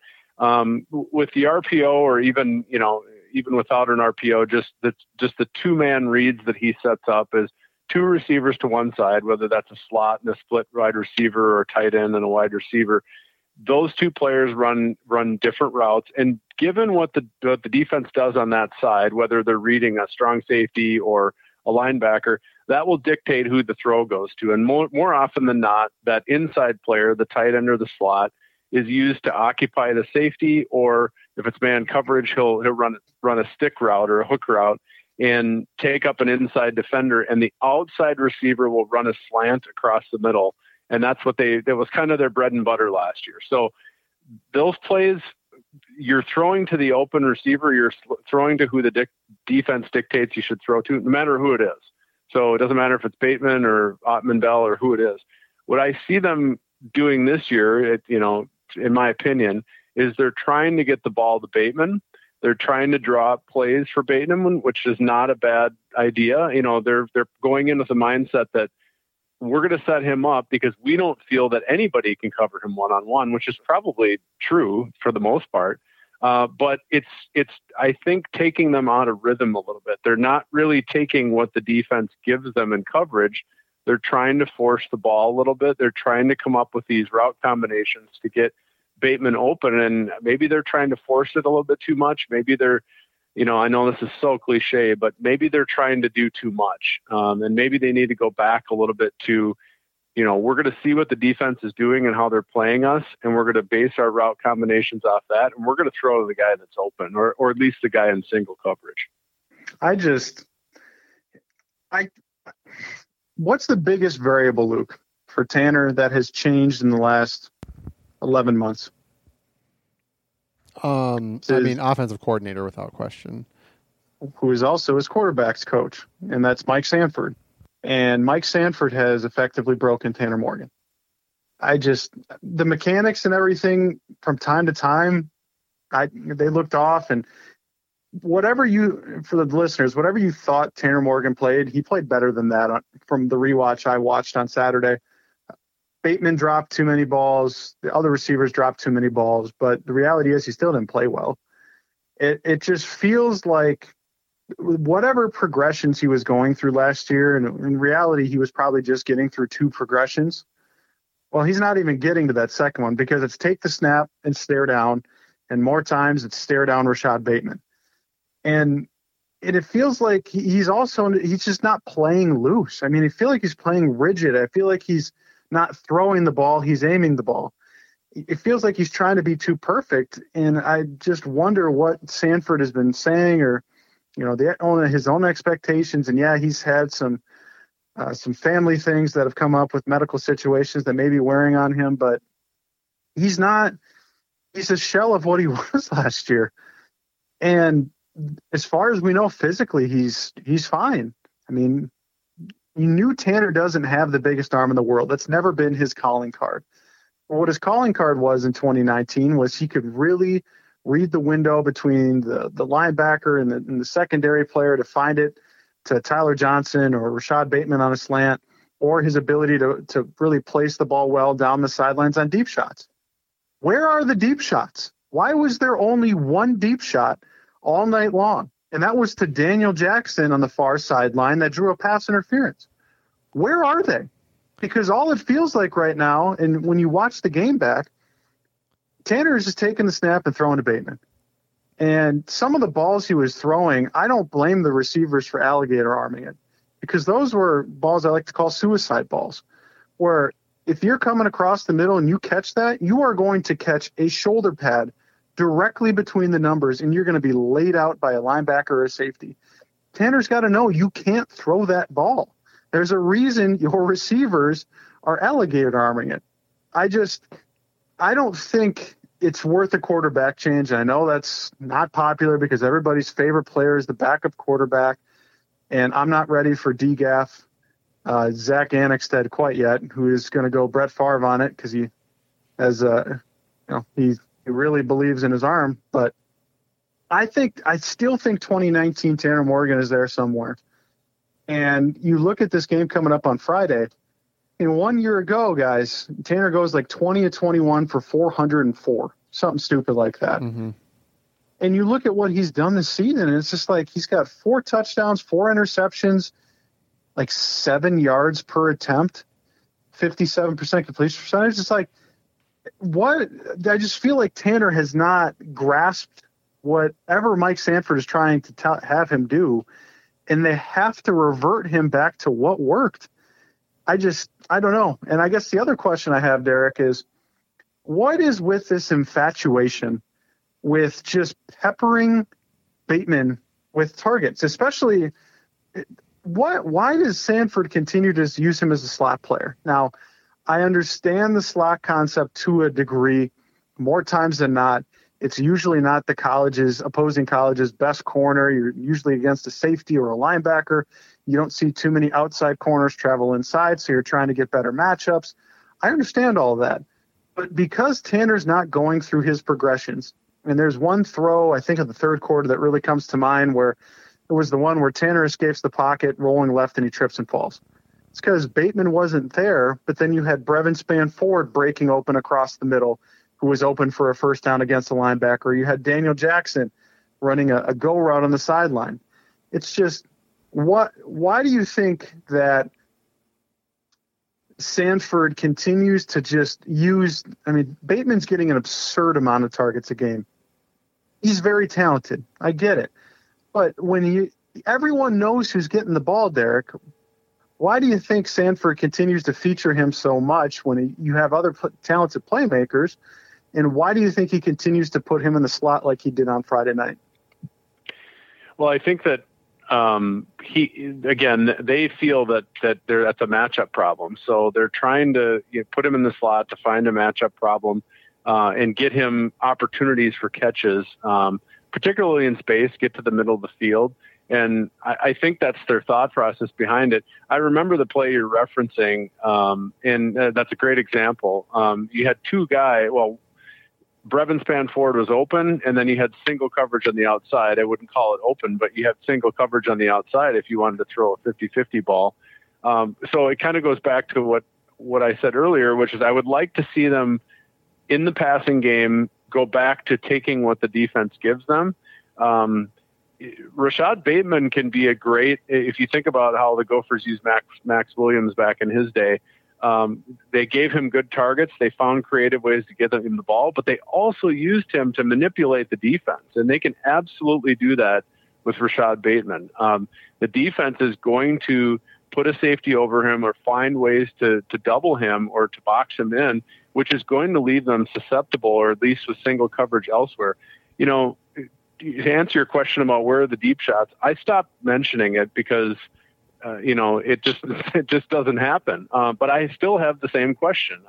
Speaker 3: with the RPO or even without an RPO, just the 2-man reads that he sets up is 2 receivers to one side, whether that's a slot and a split wide receiver or a tight end and a wide receiver. Those 2 players run different routes. And given what the defense does on that side, whether they're reading a strong safety or a linebacker, that will dictate who the throw goes to. And more often than not, that inside player, the tight end or the slot, is used to occupy the safety, or if it's man coverage, he'll run a stick route or a hook route and take up an inside defender, and the outside receiver will run a slant across the middle. And that's that was kind of their bread and butter last year. So those plays, you're throwing to the open receiver, you're throwing to who the defense dictates you should throw to, no matter who it is. So it doesn't matter if it's Bateman or Ottman Bell or who it is. What I see them doing this year, in my opinion, is they're trying to get the ball to Bateman. They're trying to draw up plays for Bateman, which is not a bad idea. They're going in with a mindset that we're going to set him up because we don't feel that anybody can cover him one-on-one, which is probably true for the most part. But it's I think taking them out of rhythm a little bit. They're not really taking what the defense gives them in coverage. They're trying to force the ball a little bit. They're trying to come up with these route combinations to get Bateman open, and maybe they're trying to force it a little bit too much. Maybe they're, I know this is so cliche, but maybe they're trying to do too much. And maybe they need to go back a little bit to, we're going to see what the defense is doing and how they're playing us, and we're going to base our route combinations off that, and we're going to throw to the guy that's open, or at least the guy in single coverage.
Speaker 2: What's the biggest variable, Luke, for Tanner that has changed in the last 11 months?
Speaker 1: Offensive coordinator without question.
Speaker 2: Who is also his quarterback's coach, and that's Mike Sanford. And Mike Sanford has effectively broken Tanner Morgan. The mechanics and everything from time to time, they looked off. And for the listeners, whatever you thought Tanner Morgan played, he played better than that from the rewatch I watched on Saturday. Bateman dropped too many balls. The other receivers dropped too many balls. But the reality is he still didn't play well. It just feels like whatever progressions he was going through last year, and in reality, he was probably just getting through 2 progressions. Well, he's not even getting to that second one because it's take the snap and stare down, and more times it's stare down Rashad Bateman. And it feels like he's just not playing loose. I feel like he's playing rigid. I feel like he's not throwing the ball, he's aiming the ball. It feels like he's trying to be too perfect, and I just wonder what Sanford has been saying, or his own expectations. And he's had some family things that have come up with medical situations that may be wearing on him, but he's a shell of what he was last year. And as far as we know, physically, he's fine. You knew Tanner doesn't have the biggest arm in the world. That's never been his calling card. What his calling card was in 2019 was he could really read the window between the linebacker and the secondary player to find it to Tyler Johnson or Rashad Bateman on a slant, or his ability to really place the ball well down the sidelines on deep shots. Where are the deep shots? Why was there only one deep shot all night long? And that was to Daniel Jackson on the far sideline that drew a pass interference. Where are they? Because all it feels like right now, and when you watch the game back, Tanner is just taking the snap and throwing to Bateman. And some of the balls he was throwing, I don't blame the receivers for alligator arming it, because those were balls I like to call suicide balls, where if you're coming across the middle and you catch that, you are going to catch a shoulder pad directly between the numbers, and you're going to be laid out by a linebacker or a safety. Tanner's got to know you can't throw that ball. There's a reason your receivers are alligator arming it. I don't think it's worth a quarterback change. I know that's not popular because everybody's favorite player is the backup quarterback, and I'm not ready for DGAF, Zach Annexstad quite yet, who is going to go Brett Favre on it because he has he really believes in his arm. But I still think 2019 Tanner Morgan is there somewhere. And you look at this game coming up on Friday. 1 year ago, guys, Tanner goes like 20-21 for 404, something stupid like that.
Speaker 1: Mm-hmm.
Speaker 2: And you look at what he's done this season, and it's just like he's got 4 touchdowns, 4 interceptions, like 7 yards per attempt, 57% completion percentage. It's like, what? I just feel like Tanner has not grasped whatever Mike Sanford is trying to have him do, and they have to revert him back to what worked. I don't know. And I guess the other question I have, Derek, is what is with this infatuation with just peppering Bateman with targets, especially why does Sanford continue to use him as a slot player? Now, I understand the slot concept to a degree. More times than not, it's usually not the opposing college's best corner. You're usually against a safety or a linebacker. You don't see too many outside corners travel inside, so you're trying to get better matchups. I understand all of that. But because Tanner's not going through his progressions, and there's one throw, I think, in the third quarter that really comes to mind where it was the one where Tanner escapes the pocket, rolling left, and he trips and falls. It's because Bateman wasn't there, but then you had Brevin Spann-Ford breaking open across the middle, who was open for a first down against the linebacker. You had Daniel Jackson running a go route on the sideline. It's just, why do you think that Sanford continues to just use, Bateman's getting an absurd amount of targets a game. He's very talented. I get it. But when everyone knows who's getting the ball, Derek, why do you think Sanford continues to feature him so much when you have other talented playmakers? And why do you think he continues to put him in the slot like he did on Friday night?
Speaker 3: Well, I think that they feel that that's a matchup problem. So they're trying to put him in the slot to find a matchup problem. and get him opportunities for catches, particularly in space, get to the middle of the field. And I think that's their thought process behind it. I remember the play you're referencing, and that's a great example. You had two guys, Brevin Spann-Ford was open, and then you had single coverage on the outside. I wouldn't call it open, but you had single coverage on the outside if you wanted to throw a 50-50 ball. So it kind of goes back to what I said earlier, which is I would like to see them in the passing game go back to taking what the defense gives them. Rashad Bateman can be a great, if you think about how the Gophers used Max Williams back in his day, they gave him good targets. They found creative ways to get him the ball, but they also used him to manipulate the defense, and they can absolutely do that with Rashad Bateman. The defense is going to put a safety over him or find ways to double him or to box him in, which is going to leave them susceptible, or at least with single coverage elsewhere. You know, to answer your question about where are the deep shots, I stopped mentioning it because it just doesn't happen. But I still have the same question.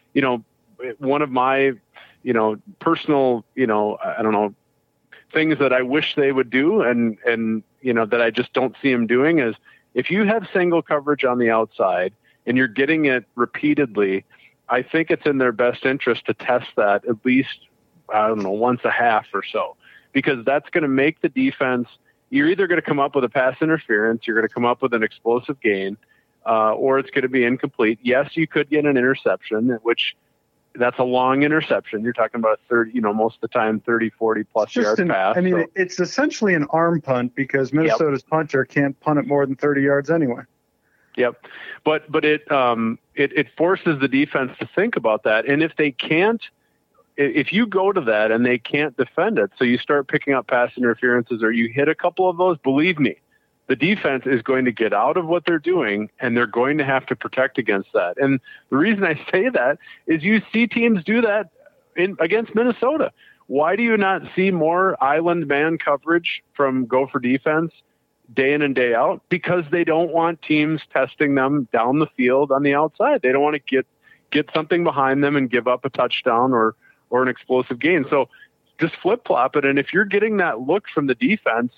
Speaker 3: One of my, personal, I don't know, things that I wish they would do and that I just don't see them doing is if you have single coverage on the outside and you're getting it repeatedly, I think it's in their best interest to test that at least, once a half or so, because that's going to make the defense, you're either going to come up with a pass interference, you're going to come up with an explosive gain, or it's going to be incomplete. Yes, you could get an interception, which that's a long interception. You're talking about 30, most of the time, 30, 40 plus yard pass.
Speaker 2: It's essentially an arm punt because Minnesota's punter can't punt it more than 30 yards anyway.
Speaker 3: Yep. But it forces the defense to think about that. And if they can't, if you go to that and they can't defend it, so you start picking up pass interferences or you hit a couple of those, believe me, the defense is going to get out of what they're doing and they're going to have to protect against that. And the reason I say that is you see teams do that against Minnesota. Why do you not see more island man coverage from Gopher defense day in and day out? Because they don't want teams testing them down the field on the outside. They don't want to get something behind them and give up a touchdown or an explosive gain. So just flip-flop it. And if you're getting that look from the defense,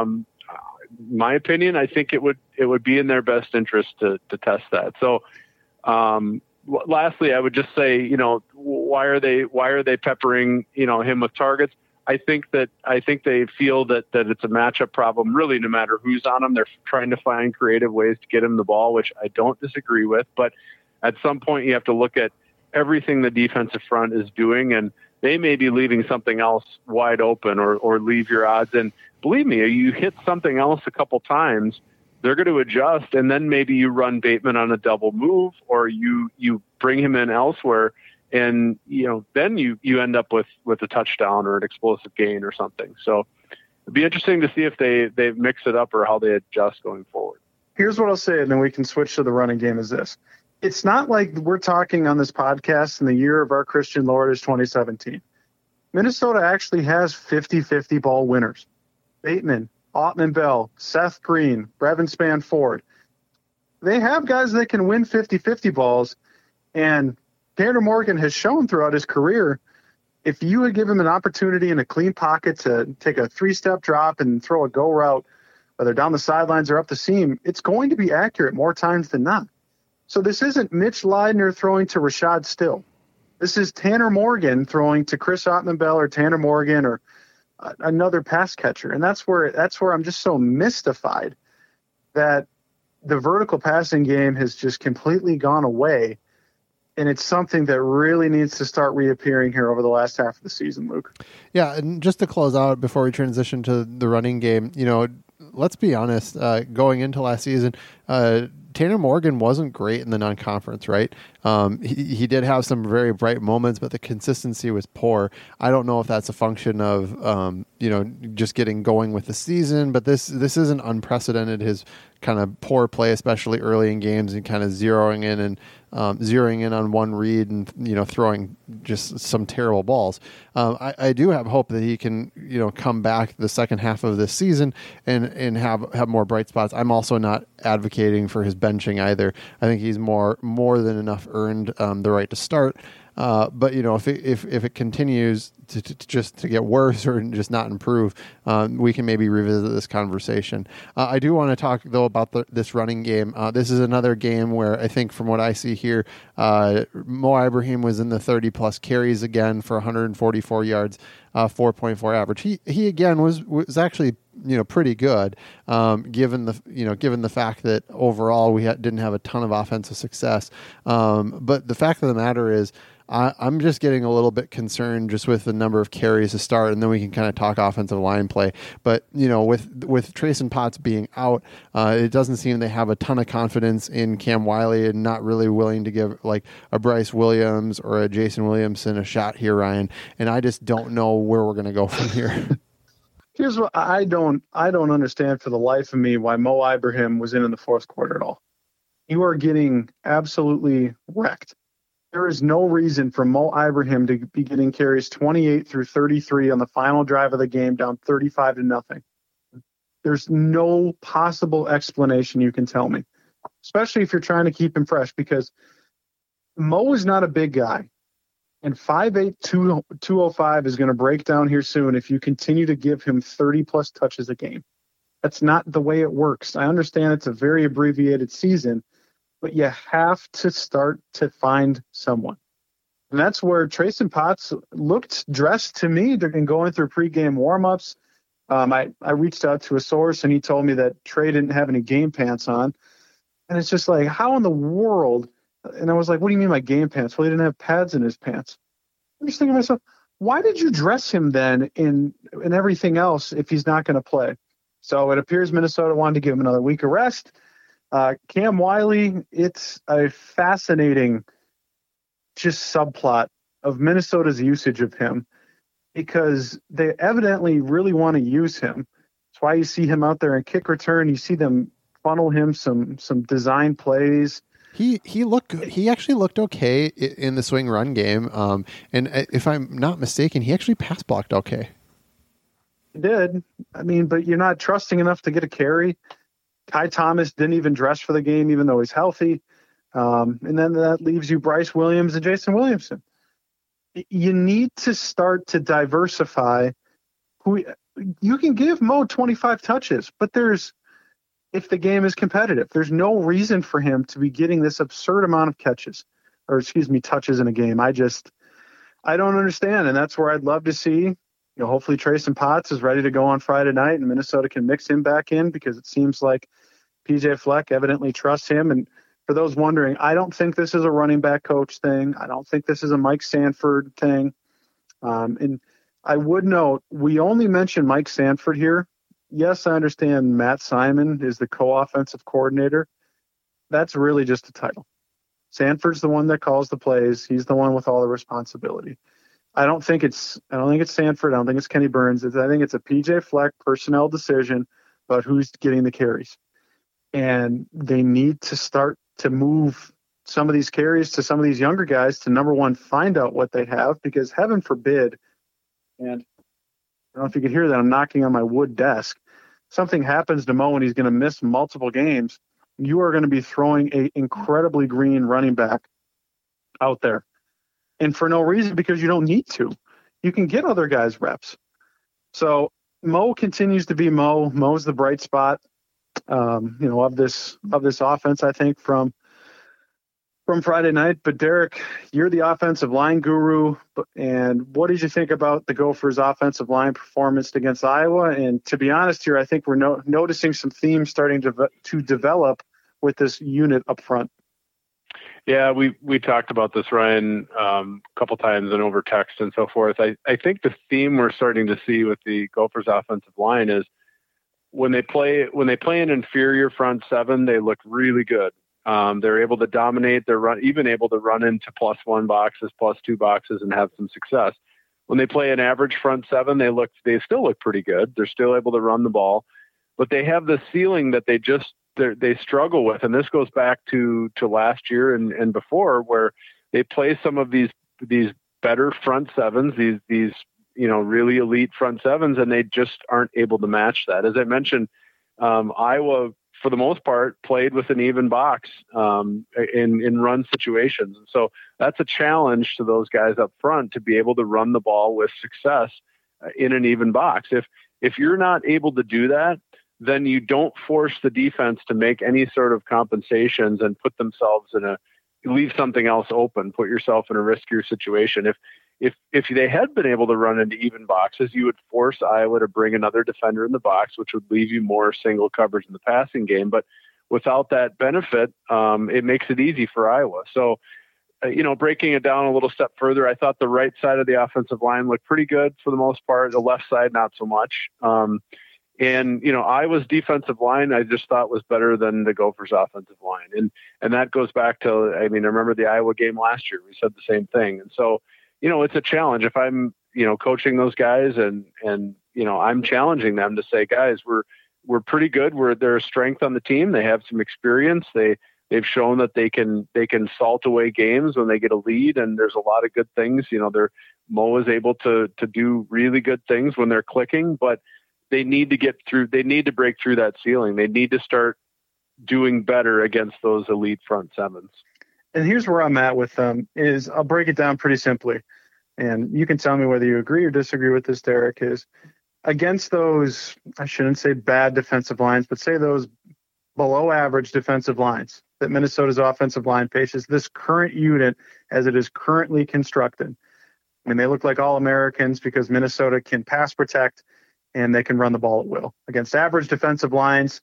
Speaker 3: my opinion, I think it would be in their best interest to test that. So lastly, I would just say, why are they peppering, him with targets? I think they feel that it's a matchup problem really no matter who's on them. They're trying to find creative ways to get him the ball, which I don't disagree with. But at some point you have to look at everything the defensive front is doing, and they may be leaving something else wide open or leave your odds. And believe me, you hit something else a couple times, they're going to adjust, and then maybe you run Bateman on a double move or you bring him in elsewhere, and then you end up with a touchdown or an explosive gain or something. So it'd be interesting to see if they mix it up or how they adjust going forward.
Speaker 2: Here's what I'll say, and then we can switch to the running game is this. It's not like we're talking on this podcast in the year of our Christian Lord is 2017. Minnesota actually has 50-50 ball winners. Bateman, Ottman-Bell, Seth Green, Brevin Spann-Ford. They have guys that can win 50-50 balls, and Tanner Morgan has shown throughout his career, if you would give him an opportunity in a clean pocket to take a three-step drop and throw a go route, whether down the sidelines or up the seam, it's going to be accurate more times than not. So this isn't Mitch Leidner throwing to Rashad Still. This is Tanner Morgan throwing to Chris Ottman-Bell or Tanner Morgan or another pass catcher. And that's where I'm just so mystified that the vertical passing game has just completely gone away. And it's something that really needs to start reappearing here over the last half of the season, Luke.
Speaker 1: Yeah, and just to close out before we transition to the running game, let's be honest, going into last season, Tanner Morgan wasn't great in the non-conference, right? He did have some very bright moments, but the consistency was poor. I don't know if that's a function of, just getting going with the season, but this isn't unprecedented, his kind of poor play, especially early in games and kind of zeroing in on one read and, throwing just some terrible balls. I do have hope that he can, come back the second half of this season and have more bright spots. I'm also not advocating for his benching either. I think he's more than enough earned the right to start. But if it continues to just to get worse or just not improve, we can maybe revisit this conversation. I do want to talk though about this running game. This is another game where I think from what I see here, Mo Ibrahim was in the 30 plus carries again for 144 yards, 4.4 average. He again was actually pretty good, given the fact that overall we didn't have a ton of offensive success. But the fact of the matter is, I'm just getting a little bit concerned just with the number of carries to start, and then we can kind of talk offensive line play. But with Trayson Potts being out, it doesn't seem they have a ton of confidence in Cam Wiley and not really willing to give like a Bryce Williams or a Jason Williamson a shot here, Ryan. And I just don't know where we're going to go from here.
Speaker 2: Here's what I don't understand for the life of me why Mo Ibrahim was in the fourth quarter at all. You are getting absolutely wrecked. There is no reason for Mo Ibrahim to be getting carries 28 through 33 on the final drive of the game, down 35-0. There's no possible explanation you can tell me, especially if you're trying to keep him fresh, because Mo is not a big guy. And 5'8", 205 is going to break down here soon if you continue to give him 30-plus touches a game. That's not the way it works. I understand it's a very abbreviated season, but you have to start to find someone. And that's where Trayson Potts looked dressed to me in going through pregame warmups. I reached out to a source, and he told me that Trey didn't have any game pants on. And it's just like, how in the world? And I was like, what do you mean by game pants? Well, he didn't have pads in his pants. I'm just thinking to myself, why did you dress him then in everything else if he's not going to play? So it appears Minnesota wanted to give him another week of rest. Cam Wiley, it's a fascinating just subplot of Minnesota's usage of him, because they evidently really want to use him. That's why you see him out there in kick return. You see them funnel him some design plays.
Speaker 1: He actually looked okay in the swing run game. And if I'm not mistaken, he actually pass blocked okay.
Speaker 2: He did. I mean, but you're not trusting enough to get a carry. Ty Thomas didn't even dress for the game, even though he's healthy. And then that leaves you Bryce Williams and Jason Williamson. You need to start to diversify. You can give Mo 25 touches, but if the game is competitive, there's no reason for him to be getting this absurd amount of touches in a game. I don't understand. And that's where I'd love to see, hopefully Trayson Potts is ready to go on Friday night and Minnesota can mix him back in, because it seems like PJ Fleck evidently trusts him. And for those wondering, I don't think this is a running back coach thing. I don't think this is a Mike Sanford thing. And I would note, we only mention Mike Sanford here. Yes, I understand Matt Simon is the co-offensive coordinator. That's really just a title. Sanford's the one that calls the plays. He's the one with all the responsibility. I don't think it's Sanford. I don't think it's Kenny Burns. I think it's a PJ Fleck personnel decision about who's getting the carries. And they need to start to move some of these carries to some of these younger guys to, number one, find out what they have, because heaven forbid, and I don't know if you could hear that, I'm knocking on my wood desk. Something happens to Mo and he's going to miss multiple games. You are going to be throwing a incredibly green running back out there. And for no reason, because you don't need to. You can get other guys reps. So Mo continues to be Mo. Mo's the bright spot, of this offense, I think, from Friday night. But Derek, you're the offensive line guru. And what did you think about the Gophers' offensive line performance against Iowa? And to be honest here, I think we're noticing some themes starting to develop with this unit up front.
Speaker 3: Yeah, we talked about this, Ryan, a couple times and over text and so forth. I think the theme we're starting to see with the Gophers' offensive line is when they play an inferior front seven, they look really good. They're able to dominate. They're even able to run into +1 boxes, +2 boxes, and have some success. When they play an average front seven, they still look pretty good. They're still able to run the ball, but they have the ceiling that they struggle with. And this goes back to last year and before, where they play some of these better front sevens, these really elite front sevens, and they just aren't able to match that. As I mentioned, Iowa for the most part, played with an even box in run situations. And so that's a challenge to those guys up front to be able to run the ball with success in an even box. If you're not able to do that, then you don't force the defense to make any sort of compensations and put themselves leave something else open, put yourself in a riskier situation. If they had been able to run into even boxes, you would force Iowa to bring another defender in the box, which would leave you more single coverage in the passing game. But without that benefit, it makes it easy for Iowa. So, breaking it down a little step further, I thought the right side of the offensive line looked pretty good for the most part. The left side, not so much. Iowa's defensive line, I just thought was better than the Gophers' offensive line. And that goes back to, I remember the Iowa game last year. We said the same thing. And so, it's a challenge. If I'm, coaching those guys and I'm challenging them to say, guys, we're pretty good. They're a strength on the team. They have some experience. They've shown that they can salt away games when they get a lead. And there's a lot of good things. Mo is able to do really good things when they're clicking, but they need to get through. They need to break through that ceiling. They need to start doing better against those elite front sevens.
Speaker 2: And here's where I'm at with them is I'll break it down pretty simply. And you can tell me whether you agree or disagree with this, Derek, is against those, I shouldn't say bad defensive lines, but say those below average defensive lines that Minnesota's offensive line faces, this current unit as it is currently constructed. They look like All-Americans because Minnesota can pass protect and they can run the ball at will. Against average defensive lines,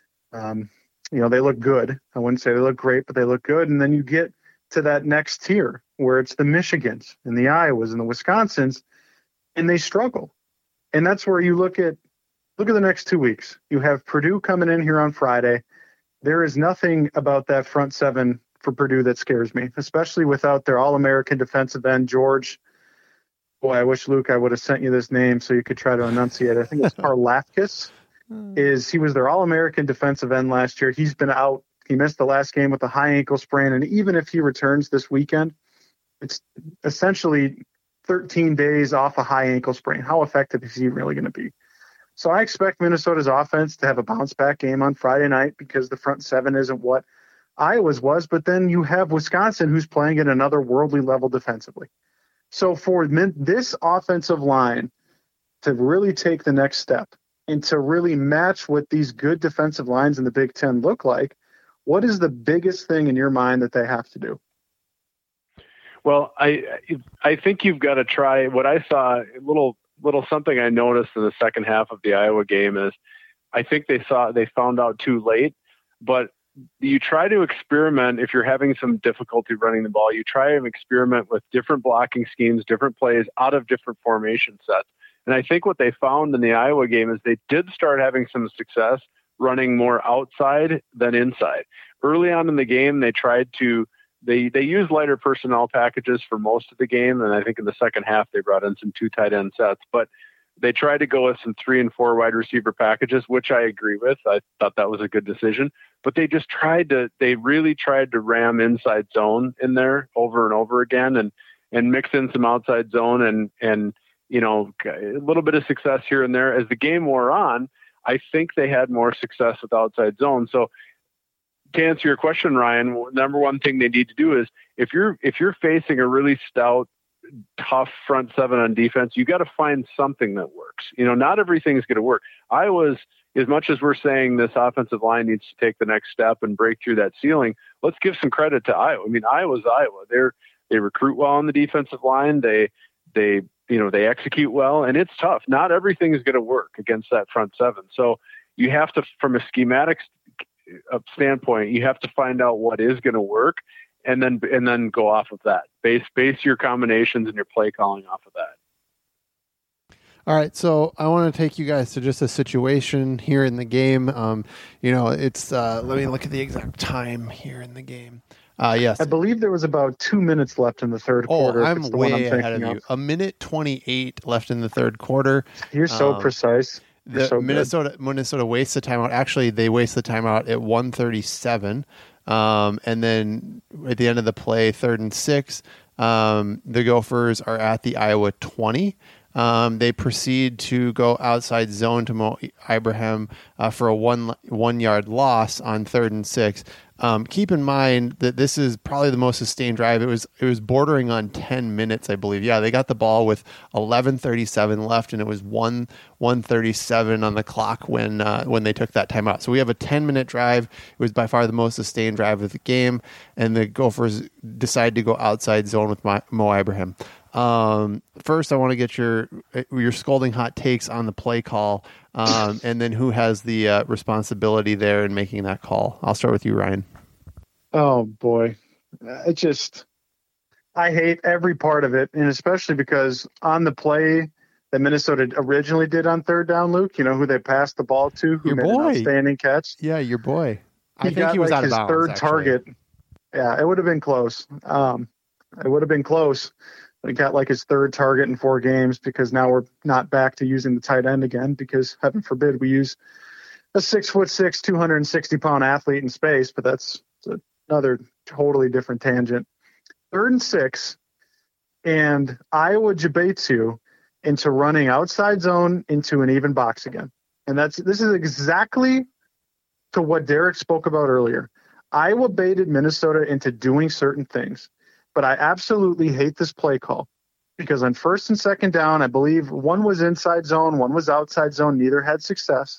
Speaker 2: they look good. I wouldn't say they look great, but they look good. And then you get to that next tier where it's the Michigans and the Iowas and the Wisconsins, and they struggle. And that's where you look at the next 2 weeks. You have Purdue coming in here on Friday. There is nothing about that front seven for Purdue that scares me, especially without their All-American defensive end, George. Boy, I wish, Luke, I would have sent you this name so you could try to enunciate it. I think it's Karlaftis. He was their All-American defensive end last year. He's been out. He missed the last game with a high ankle sprain. And even if he returns this weekend, it's essentially 13 days off a high ankle sprain. How effective is he really going to be? So I expect Minnesota's offense to have a bounce back game on Friday night because the front seven isn't what Iowa's was. But then you have Wisconsin who's playing at another worldly level defensively. So for this offensive line to really take the next step and to really match what these good defensive lines in the Big Ten look like, what is the biggest thing in your mind that they have to do?
Speaker 3: Well, I think you've got to try what I saw, a little something I noticed in the second half of the Iowa game is I think they found out too late, but you try to experiment. If you're having some difficulty running the ball, you try and experiment with different blocking schemes, different plays out of different formation sets. And I think what they found in the Iowa game is they did start having some success running more outside than inside. Early on in the game, they tried to, they used lighter personnel packages for most of the game. And I think in the second half, they brought in some 2 tight end sets, but they tried to go with some 3 and 4 wide receiver packages, which I agree with. I thought that was a good decision, but they really tried to ram inside zone in there over and over again and mix in some outside zone and, a little bit of success here and there. As the game wore on, I think they had more success with outside zone. So to answer your question, Ryan, number one thing they need to do is if you're facing a really stout, tough front seven on defense, you got to find something that works. Not everything is going to work. Iowa's, as much as we're saying this offensive line needs to take the next step and break through that ceiling, let's give some credit to Iowa. Iowa's Iowa. They recruit well on the defensive line. They execute well, and it's tough. Not everything is going to work against that front seven. So you have to, from a schematic standpoint, you have to find out what is going to work and then go off of that. Base your combinations and your play calling off of that.
Speaker 1: All right, so I want to take you guys to just a situation here in the game. It's let me look at the exact time here in the game. Yes,
Speaker 2: I believe there was about 2 minutes left in the third quarter.
Speaker 1: I'm way ahead of you. 1:28 left in the third quarter.
Speaker 2: You're so precise.
Speaker 1: Minnesota wastes the timeout. Actually, they waste the timeout at 1:37. And then at the end of the play, 3rd and 6, the Gophers are at the Iowa 20. They proceed to go outside zone to Mo Ibrahim for a 1 yard loss on 3rd and 6. Keep in mind that this is probably the most sustained drive. It was bordering on 10 minutes, I believe. Yeah, they got the ball with 11:37 left, and it was 1:37 on the clock when they took that timeout. So we have a 10-minute drive. It was by far the most sustained drive of the game, and the Gophers decide to go outside zone with Mo Ibrahim. First, I want to get your scolding hot takes on the play call, and then who has the responsibility there in making that call. I'll start with you, Ryan.
Speaker 2: Oh boy, I hate every part of it, and especially because on the play that Minnesota originally did on 3rd down, Luke, you know who they passed the ball to, who made an outstanding catch.
Speaker 1: Yeah, your boy.
Speaker 2: I think he was out of bounds. His third target. Yeah, it would have been close. It would have been close. He got like his 3rd target in 4 games, because now we're not back to using the tight end again, because heaven forbid we use a 6'6", 260-pound athlete in space, but that's another totally different tangent. 3rd and 6, and Iowa debates you into running outside zone into an even box again. And this is exactly to what Derek spoke about earlier. Iowa baited Minnesota into doing certain things. But I absolutely hate this play call, because on 1st and 2nd down, I believe one was inside zone, one was outside zone. Neither had success.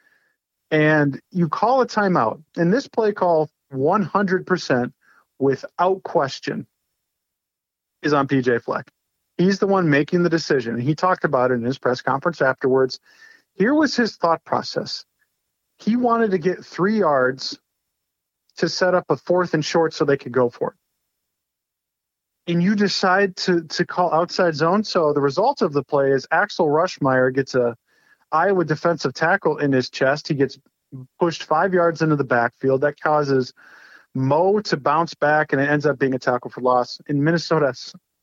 Speaker 2: And you call a timeout. And this play call, 100% without question, is on PJ Fleck. He's the one making the decision. He talked about it in his press conference afterwards. Here was his thought process. He wanted to get 3 yards to set up a 4th and short so they could go for it. And you decide to call outside zone. So the result of the play is Axel Rushmeyer gets a Iowa defensive tackle in his chest. He gets pushed 5 yards into the backfield. That causes Mo to bounce back, and it ends up being a tackle for loss. In Minnesota,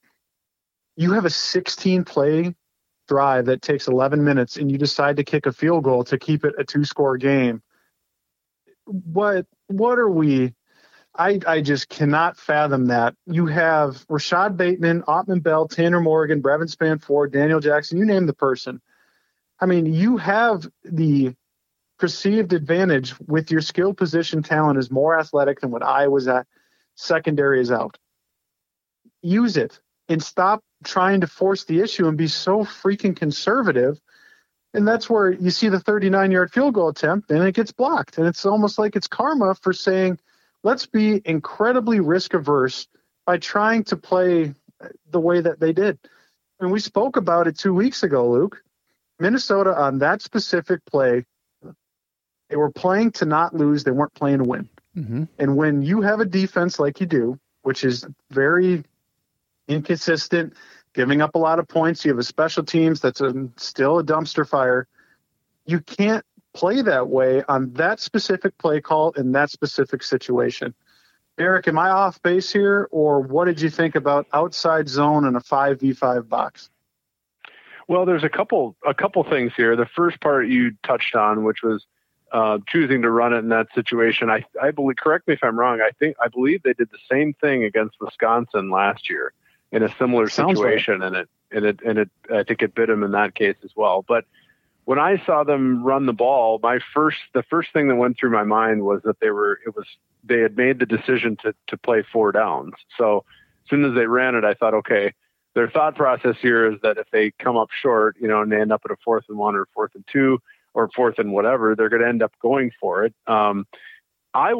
Speaker 2: you have a 16-play drive that takes 11 minutes, and you decide to kick a field goal to keep it a 2-score game. What are we... I just cannot fathom that. You have Rashad Bateman, Ottman Bell, Tanner Morgan, Brevin Spann-Ford, Daniel Jackson, you name the person. I mean, you have the perceived advantage with your skill position talent is more athletic than what Iowa's at. Secondary is out. Use it and stop trying to force the issue and be so freaking conservative. And that's where you see the 39-yard field goal attempt, and it gets blocked. And it's almost like it's karma for saying, let's be incredibly risk averse by trying to play the way that they did. And we spoke about it 2 weeks ago, Luke. Minnesota on that specific play, they were playing to not lose. They weren't playing to win. Mm-hmm. And when you have a defense like you do, which is very inconsistent, giving up a lot of points, you have a special teams that's still a dumpster fire. You can't play that way on that specific play call in that specific situation. Eric, am I off base here, or what did you think about outside zone in a 5v5 box?
Speaker 3: Well, there's a couple things here. The first part you touched on, which was choosing to run it in that situation. I believe, correct me if I'm wrong, I believe they did the same thing against Wisconsin last year in a similar situation, right. and it I think it bit them in that case as well. But when I saw them run the ball, the first thing that went through my mind was that they had made the decision to play 4 downs. So as soon as they ran it, I thought, okay, their thought process here is that if they come up short, and they end up at a 4th and 1 or 4th and 2 or 4th and whatever, they're going to end up going for it. I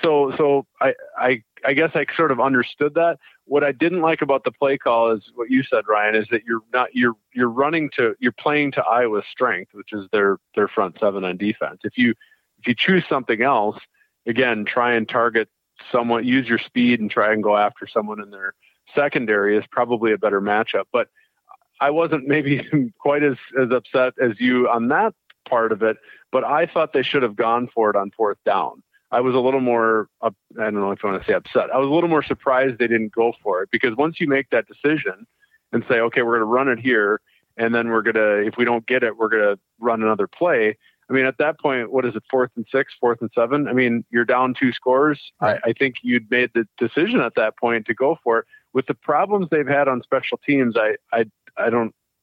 Speaker 3: guess I sort of understood that. What I didn't like about the play call is what you said, Ryan, is that you're playing to Iowa's strength, which is their front 7 on defense. If you choose something else, again, try and target someone, use your speed and try and go after someone in their secondary is probably a better matchup. But I wasn't maybe quite as upset as you on that part of it, but I thought they should have gone for it on 4th down. I was a little more, I don't know if I want to say upset. I was a little more surprised they didn't go for it, because once you make that decision and say, okay, we're going to run it here, and then we're going to, if we don't get it, we're going to run another play. I mean, at that point, what is it, 4th and 6, 4th and 7? I mean, you're down 2 scores. Right. I think you'd made the decision at that point to go for it. With the problems they've had on special teams, I don't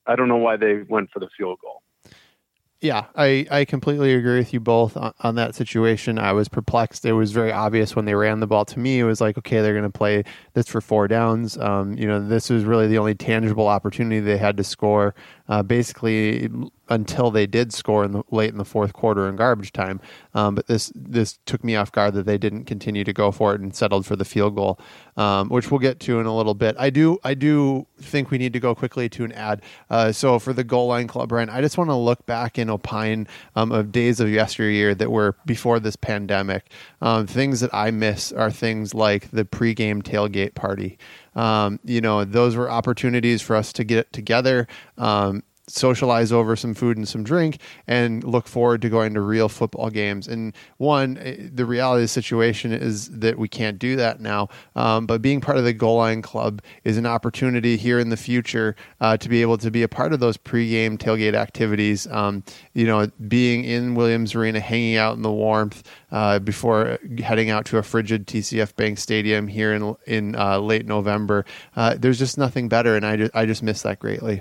Speaker 3: I don't know why they went for the field goal.
Speaker 1: Yeah, I completely agree with you both on that situation. I was perplexed. It was very obvious when they ran the ball to me. It was like, okay, they're going to play this for 4 downs. This was really the only tangible opportunity they had to score, basically until they did score late in the fourth quarter in garbage time. But this took me off guard that they didn't continue to go for it and settled for the field goal, which we'll get to in a little bit. I do think we need to go quickly to an ad. So for the Goal Line Club, Brian, I just want to look back and opine of days of yesteryear that were before this pandemic. Things that I miss are things like the pregame tailgate party. Those were opportunities for us to get together, socialize over some food and some drink, and look forward to going to real football games. And the reality of the situation is that we can't do that now. But being part of the Goal Line Club is an opportunity here in the future to be able to be a part of those pregame tailgate activities. Being in Williams Arena, hanging out in the warmth before heading out to a frigid TCF Bank Stadium here in late November. There's just nothing better, and I just miss that greatly.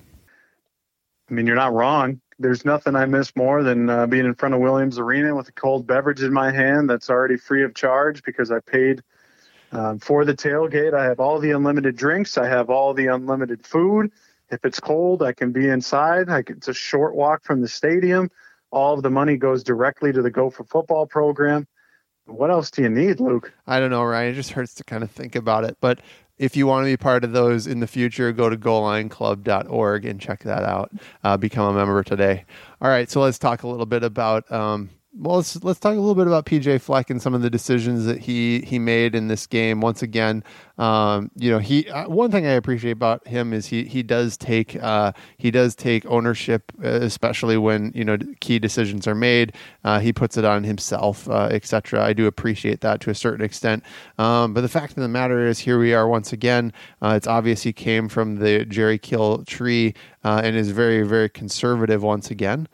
Speaker 2: I mean, you're not wrong. There's nothing I miss more than being in front of Williams Arena with a cold beverage in my hand that's already free of charge because I paid for the tailgate. I have all the unlimited drinks. I have all the unlimited food. If it's cold, I can be inside. It's a short walk from the stadium. All of the money goes directly to the Gopher football program. What else do you need, Luke?
Speaker 1: I don't know, Ryan. It just hurts to kind of think about it. But if you want to be part of those in the future, go to goallineclub.org and check that out. Become a member today. All right, so let's talk a little bit about let's talk a little bit about PJ Fleck and some of the decisions that he made in this game. Once again, one thing I appreciate about him is he does take ownership, especially when key decisions are made. He puts it on himself, etc. I do appreciate that to a certain extent. But the fact of the matter is, here we are once again. It's obvious he came from the Jerry Kill tree and is very, very conservative once again.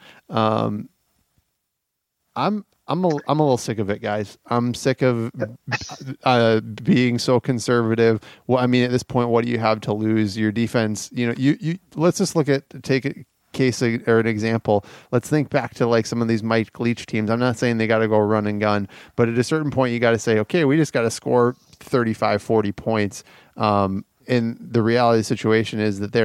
Speaker 1: I'm a little sick of it, guys. I'm sick of being so conservative. Well, I mean, at this point, what do you have to lose? Your defense, you let's just take a case or an example. Let's think back to like some of these Mike Leach teams. I'm not saying they got to go run and gun, but at a certain point, you got to say, okay, we just got to score 35, 40 points. And the reality of the situation is that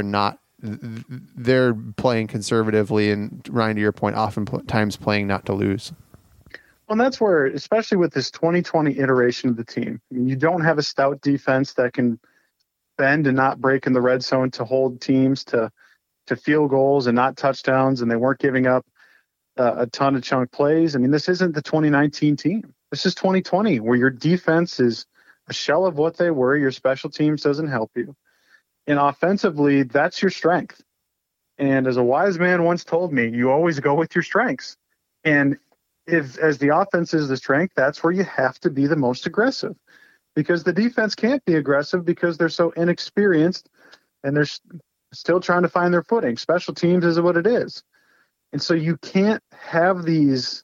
Speaker 1: they're playing conservatively, and Ryan, to your point, oftentimes playing not to lose.
Speaker 2: Well, and that's where, especially with this 2020 iteration of the team, I mean, you don't have a stout defense that can bend and not break in the red zone to hold teams to field goals and not touchdowns, and they weren't giving up a ton of chunk plays. I mean, this isn't the 2019 team. This is 2020, where your defense is a shell of what they were. Your special teams doesn't help you. And offensively, that's your strength. And as a wise man once told me, you always go with your strengths. And as the offense is the strength, that's where you have to be the most aggressive, because the defense can't be aggressive because they're so inexperienced and they're still trying to find their footing. Special teams is what it is. And so you can't have these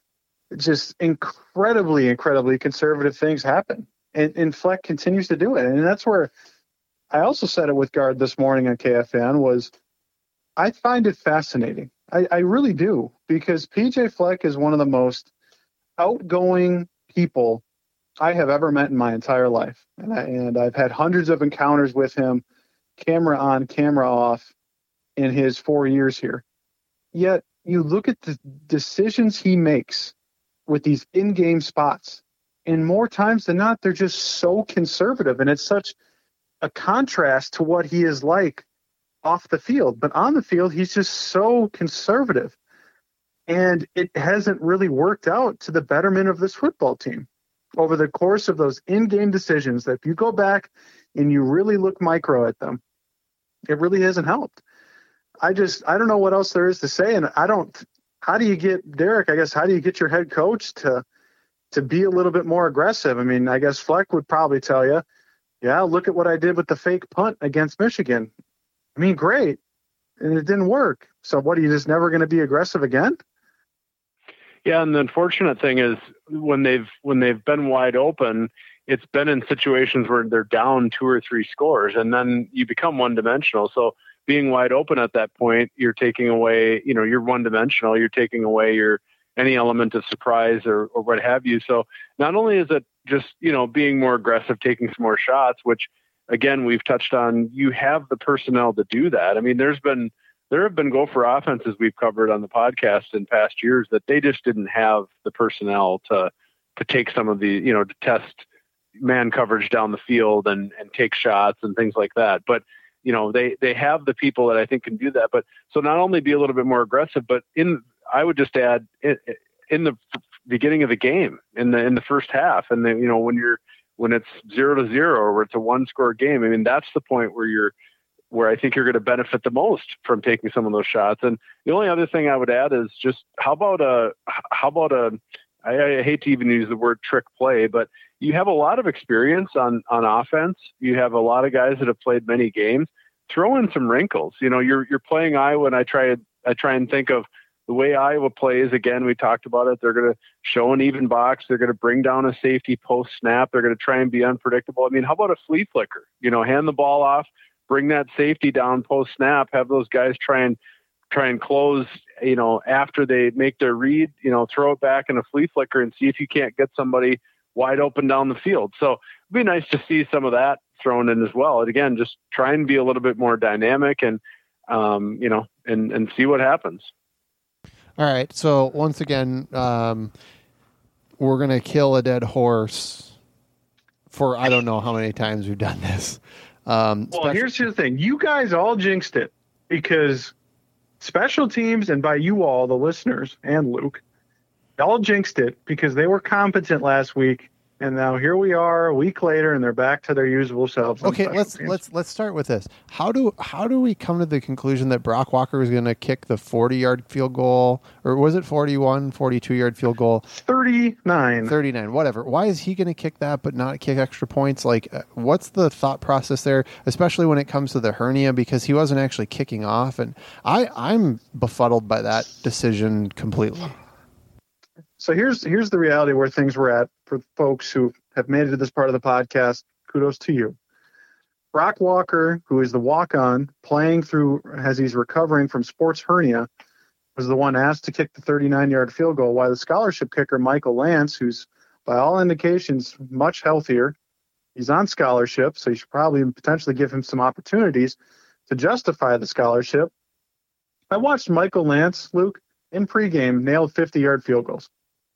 Speaker 2: just incredibly, incredibly conservative things happen. And Fleck continues to do it. And that's where I also said it with Guard this morning on KFN was I find it fascinating. I really do, because PJ Fleck is one of the most outgoing people I have ever met in my entire life. And I've had hundreds of encounters with him, camera on, camera off, in his 4 years here. Yet you look at the decisions he makes with these in-game spots, and more times than not, they're just so conservative. And it's such a contrast to what he is like off the field. But on the field, he's just so conservative. And it hasn't really worked out to the betterment of this football team over the course of those in-game decisions that if you go back and you really look micro at them, it really hasn't helped. I don't know what else there is to say. And how do you get Derek, I guess, how do you get your head coach to be a little bit more aggressive? I mean, I guess Fleck would probably tell you, yeah, look at what I did with the fake punt against Michigan. I mean, great. And it didn't work. So what, are you just never going to be aggressive again?
Speaker 3: Yeah, and the unfortunate thing is when they've been wide open, it's been in situations where they're down 2 or 3 scores, and then you become one-dimensional. So being wide open at that point, you're taking away, you're one dimensional. You're taking away any element of surprise or what have you. So not only is it just, being more aggressive, taking some more shots, which again, we've touched on, you have the personnel to do that. I mean, there have been Gopher offenses we've covered on the podcast in past years that they just didn't have the personnel to take some of the, to test man coverage down the field and take shots and things like that. But, they have the people that I think can do that. But so not only be a little bit more aggressive, but I would just add in the beginning of the game, in the first half, and then, when it's 0-0 or it's a 1-score game, I mean, that's the point where I think you're going to benefit the most from taking some of those shots. And the only other thing I would add is just how about I hate to even use the word trick play, but you have a lot of experience on offense. You have a lot of guys that have played many games. Throw in some wrinkles. You're playing Iowa, and I try and think of the way Iowa plays. Again, we talked about it. They're going to show an even box. They're going to bring down a safety post snap. They're going to try and be unpredictable. I mean, how about a flea flicker? Hand the ball off, bring that safety down post snap, have those guys try and close, after they make their read, throw it back in a flea flicker and see if you can't get somebody wide open down the field. So it'd be nice to see some of that thrown in as well. And again, just try and be a little bit more dynamic and see what happens.
Speaker 1: All right. So once again, we're going to kill a dead horse for, I don't know how many times we've done this.
Speaker 2: Well, here's the thing. You guys all jinxed it because special teams, and by you all, the listeners and Luke, all jinxed it because they were competent last week, and now here we are a week later, and they're back to their usual selves.
Speaker 1: Okay, let's start with this. How do we come to the conclusion that Brock Walker is going to kick the 40-yard field goal, or was it 41, 42-yard field goal?
Speaker 2: 39,
Speaker 1: whatever. Why is he going to kick that but not kick extra points? Like, what's the thought process there, especially when it comes to the hernia, because he wasn't actually kicking off, and I'm befuddled by that decision completely.
Speaker 2: So here's the reality where things were at for folks who have made it to this part of the podcast. Kudos to you. Brock Walker, who is the walk-on playing through as he's recovering from sports hernia, was the one asked to kick the 39-yard field goal, while the scholarship kicker, Michael Lance, who's by all indications much healthier, he's on scholarship, so you should probably potentially give him some opportunities to justify the scholarship. I watched Michael Lance, Luke, in pregame, nailed 50-yard field goals.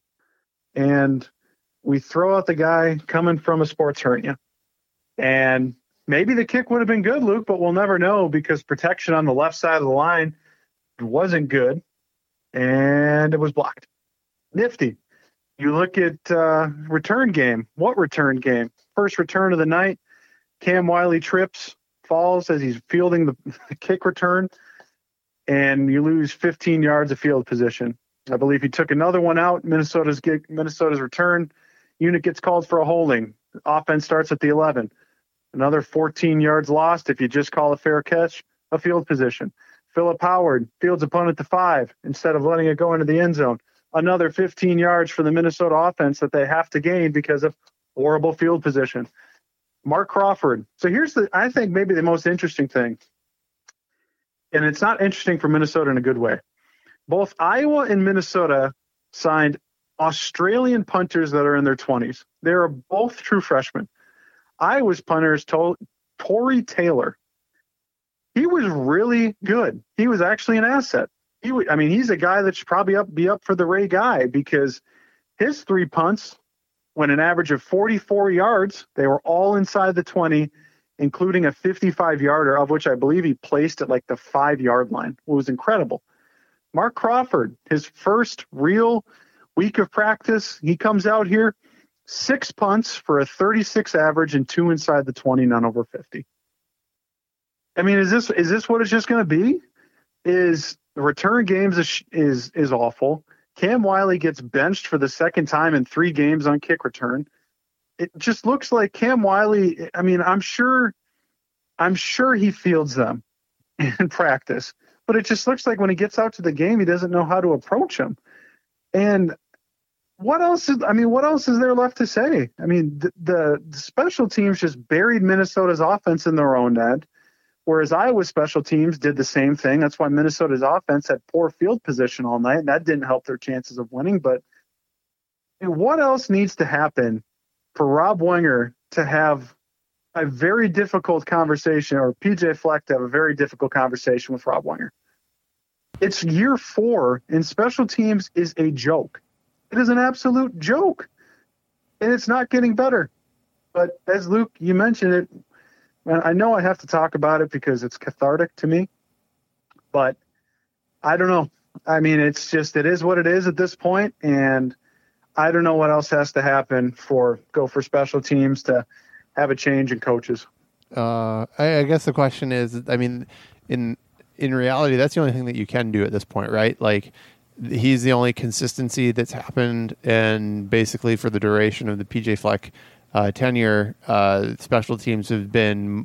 Speaker 2: And we throw out the guy coming from a sports hernia. And maybe the kick would have been good, Luke, but we'll never know because protection on the left side of the line wasn't good, and it was blocked. Nifty. You look at return game. What return game? First return of the night. Cam Wiley trips, falls as he's fielding the kick return, and you lose 15 yards of field position. I believe he took another one out. Minnesota's return unit gets called for a holding. Offense starts at the 11. Another 14 yards lost if you just call a fair catch, a field position. Philip Howard fields opponent to 5 instead of letting it go into the end zone. Another 15 yards for the Minnesota offense that they have to gain because of horrible field position. Mark Crawford. So here's I think maybe the most interesting thing. And it's not interesting for Minnesota in a good way. Both Iowa and Minnesota signed Australian punters that are in their 20s. They are both true freshmen. Iowa's punter is Tory Taylor. He was really good. He was actually an asset. He's a guy that should probably be up for the Ray Guy because his 3 punts went an average of 44 yards. They were all inside the 20, including a 55-yarder, of which I believe he placed at like the 5-yard line. It was incredible. Mark Crawford, his first real week of practice, he comes out here, 6 punts for a 36 average and 2 inside the 20, none over 50. I mean, is this what it's just going to be? Is the return games is awful. Cam Wiley gets benched for the second time in 3 games on kick return. It just looks like Cam Wiley. I mean, I'm sure he fields them in practice, but it just looks like when he gets out to the game, he doesn't know how to approach them. And what else is there left to say? I mean, the special teams just buried Minnesota's offense in their own net. Whereas Iowa's special teams did the same thing. That's why Minnesota's offense had poor field position all night, and that didn't help their chances of winning. But what else needs to happen for Rob Wenger to have a very difficult conversation, or PJ Fleck to have a very difficult conversation with Rob Wenger? It's year 4, and special teams is a joke. It is an absolute joke, and it's not getting better. But as Luke, you mentioned it, and I know I have to talk about it because it's cathartic to me, but I don't know. I mean, it is what it is at this point, and I don't know what else has to happen for Gopher special teams to have a change in coaches.
Speaker 1: I guess the question is, I mean, in reality, that's the only thing that you can do at this point, right? Like, he's the only consistency that's happened, and basically for the duration of the PJ Fleck tenure, special teams have been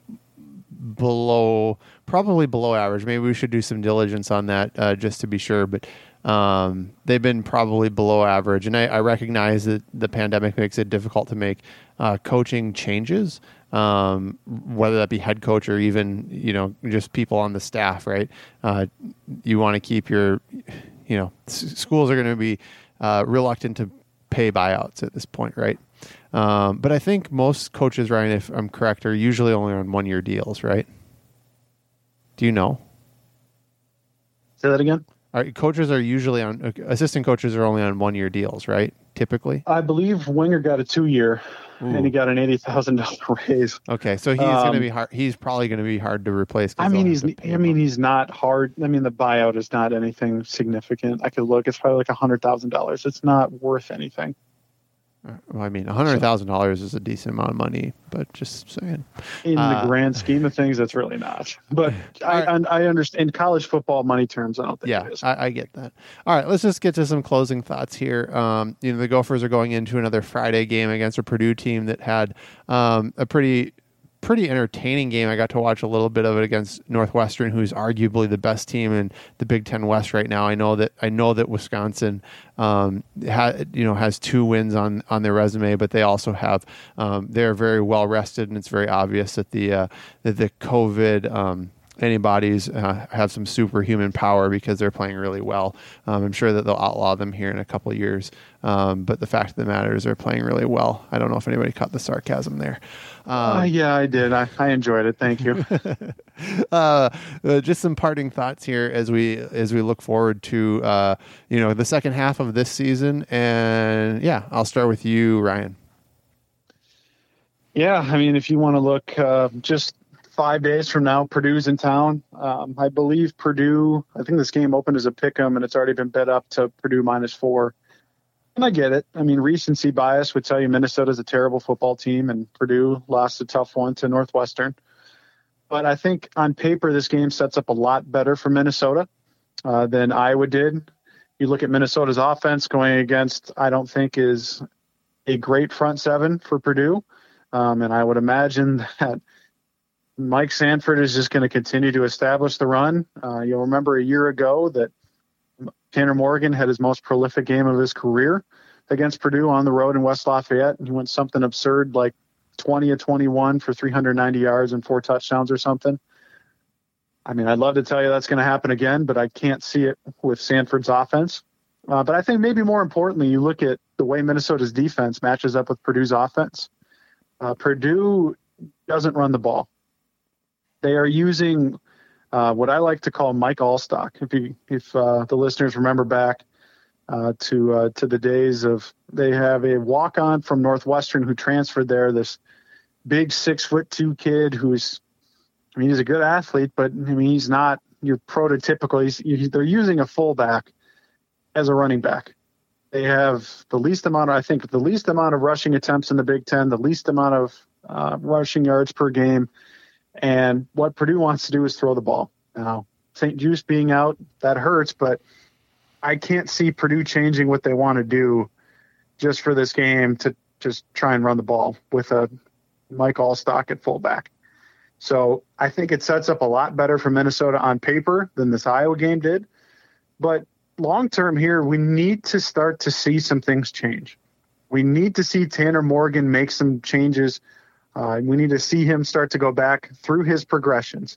Speaker 1: probably below average. Maybe we should do some diligence on that just to be sure, but they've been probably below average. And I recognize that the pandemic makes it difficult to make coaching changes, whether that be head coach or even, just people on the staff, right? You want to keep schools are going to be reluctant to pay buyouts at this point, right? But I think most coaches, Ryan, if I'm correct, are usually only on 1-year deals, right? Do you know?
Speaker 2: Say that again?
Speaker 1: Assistant coaches are only on 1-year deals, right? Typically?
Speaker 2: I believe Wenger got a 2-year, and he got an $80,000 raise.
Speaker 1: Okay, so he's going to be hard. He's probably going to be hard to replace.
Speaker 2: He's not hard. I mean, the buyout is not anything significant. I could look. It's probably like $100,000. It's not worth anything.
Speaker 1: Well, I mean, $100,000 is a decent amount of money, but just saying.
Speaker 2: In the grand scheme of things, that's really not. But I understand in college football money terms, I don't think it is.
Speaker 1: I get that. All right, let's just get to some closing thoughts here. The Gophers are going into another Friday game against a Purdue team that had a pretty entertaining game. I got to watch a little bit of it against Northwestern, who's arguably the best team in the Big Ten West right now. I know that Wisconsin has 2 wins on their resume, but they also have they're very well rested, and it's very obvious that the COVID antibodies have some superhuman power because they're playing really well. I'm sure that they'll outlaw them here in a couple of years, but the fact of the matter is they're playing really well. I don't know if anybody caught the sarcasm there.
Speaker 2: Yeah, I did. I enjoyed it. Thank you.
Speaker 1: Just some parting thoughts here as we look forward to the second half of this season. And yeah, I'll start with you, Ryan.
Speaker 2: Yeah, I mean, if you want to look just 5 days from now, Purdue's in town. I believe Purdue, I think this game opened as a pick'em, and it's already been bet up to Purdue -4. And I get it. I mean, recency bias would tell you Minnesota's a terrible football team, and Purdue lost a tough one to Northwestern. But I think on paper, this game sets up a lot better for Minnesota than Iowa did. You look at Minnesota's offense going against, I don't think is a great front seven for Purdue. And I would imagine that Mike Sanford is just going to continue to establish the run. You'll remember a year ago that Tanner Morgan had his most prolific game of his career against Purdue on the road in West Lafayette. He went something absurd like 20-21 for 390 yards and 4 touchdowns or something. I mean, I'd love to tell you that's going to happen again, but I can't see it with Sanford's offense. But I think maybe more importantly, you look at the way Minnesota's defense matches up with Purdue's offense. Purdue doesn't run the ball. They are using what I like to call Mike Allstock. If the listeners remember back to the days of, they have a walk-on from Northwestern who transferred there, this big 6'2" kid who's, I mean, he's a good athlete, but I mean, he's not your prototypical. They're using a fullback as a running back. They have the least amount of rushing attempts in the Big Ten, the least amount of rushing yards per game. And what Purdue wants to do is throw the ball. Now, St. Juice being out, that hurts, but I can't see Purdue changing what they want to do just for this game to just try and run the ball with a Mike Allstock at fullback. So I think it sets up a lot better for Minnesota on paper than this Iowa game did. But long-term here, we need to start to see some things change. We need to see Tanner Morgan make some changes. We need to see him start to go back through his progressions.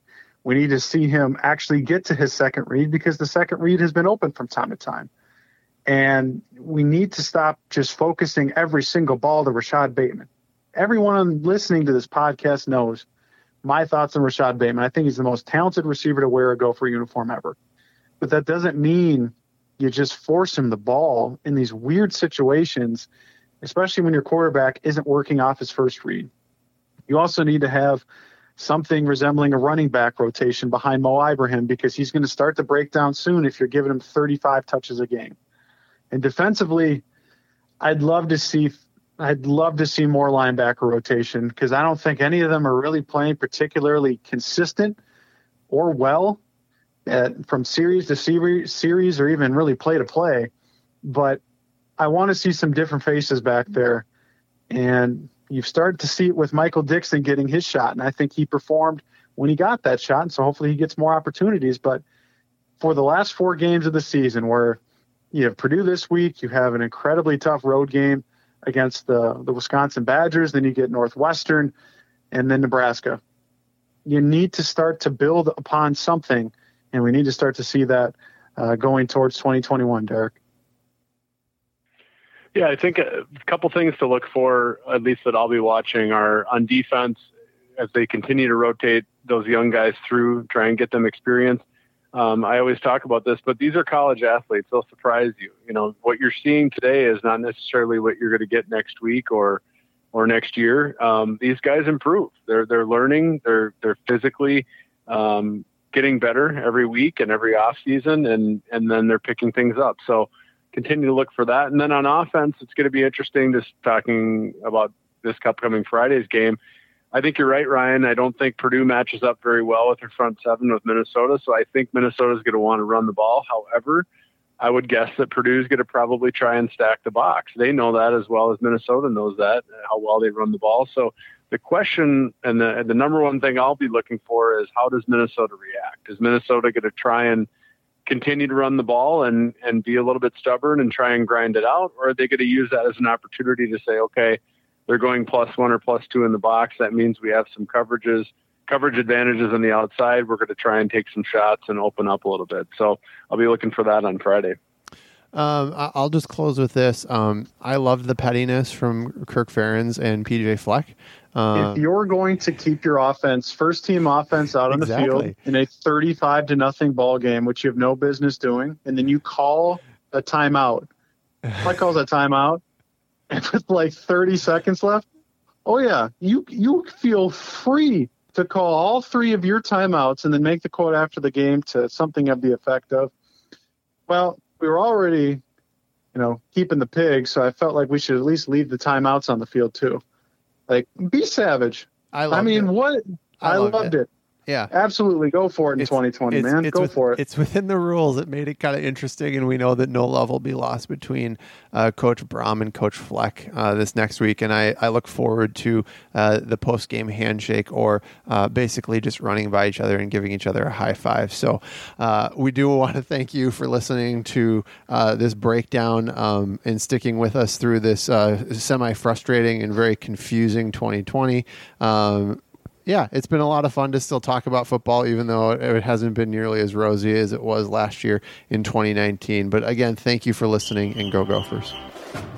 Speaker 2: We need to see him actually get to his second read because the second read has been open from time to time. And we need to stop just focusing every single ball to Rashad Bateman. Everyone listening to this podcast knows my thoughts on Rashad Bateman. I think he's the most talented receiver to wear a Gopher uniform ever. But that doesn't mean you just force him the ball in these weird situations, especially when your quarterback isn't working off his first read. You also need to have something resembling a running back rotation behind Mo Ibrahim because he's going to start to break down soon if you're giving him 35 touches a game. And defensively, I'd love to see more linebacker rotation because I don't think any of them are really playing particularly consistent or well from series to series or even really play to play. But I want to see some different faces back there. And you've started to see it with Michael Dixon getting his shot. And I think he performed when he got that shot. And so hopefully he gets more opportunities. But for the last 4 games of the season where you have Purdue this week, you have an incredibly tough road game against the Wisconsin Badgers, then you get Northwestern and then Nebraska. You need to start to build upon something, and we need to start to see that going towards 2021, Derek.
Speaker 3: Yeah, I think a couple things to look for, at least that I'll be watching, are on defense as they continue to rotate those young guys through, try and get them experience. I always talk about this, but these are college athletes. They'll surprise you. You know, what you're seeing today is not necessarily what you're going to get next week or next year. These guys improve. They're learning. They're physically getting better every week and every off season, and then they're picking things up. So continue to look for that. And then on offense, it's going to be interesting just talking about this upcoming Friday's game. I think you're right, Ryan. I don't think Purdue matches up very well with their front seven with Minnesota, so I think Minnesota's going to want to run the ball. However, I would guess that Purdue's going to probably try and stack the box. They know that as well as Minnesota knows that, how well they run the ball. So the question and the number one thing I'll be looking for is how does Minnesota react? Is Minnesota going to try and continue to run the ball and be a little bit stubborn and try and grind it out, or are they going to use that as an opportunity to say, okay, they're going +1 or +2 in the box. That means we have some coverage advantages on the outside. We're going to try and take some shots and open up a little bit. So I'll be looking for that on Friday.
Speaker 1: I'll just close with this. I loved the pettiness from Kirk Ferentz and PJ Fleck.
Speaker 2: If you're going to keep your offense, first team offense out on the field in a 35-0 ball game, which you have no business doing, and then you call a timeout. Fleck calls a timeout. And with like 30 seconds left, oh yeah, you feel free to call all 3 of your timeouts and then make the quote after the game to something of the effect of, well, we were already, keeping the pig, so I felt like we should at least leave the timeouts on the field too. Like, be savage. I loved it.
Speaker 1: Yeah,
Speaker 2: absolutely. Go for it in 2020, man. Go for it.
Speaker 1: It's within the rules. It made it kind of interesting, and we know that no love will be lost between Coach Brom and Coach Fleck this next week. And I look forward to the post-game handshake or basically just running by each other and giving each other a high five. So we do want to thank you for listening to this breakdown and sticking with us through this semi-frustrating and very confusing 2020. Yeah, it's been a lot of fun to still talk about football, even though it hasn't been nearly as rosy as it was last year in 2019. But again, thank you for listening, and go Gophers.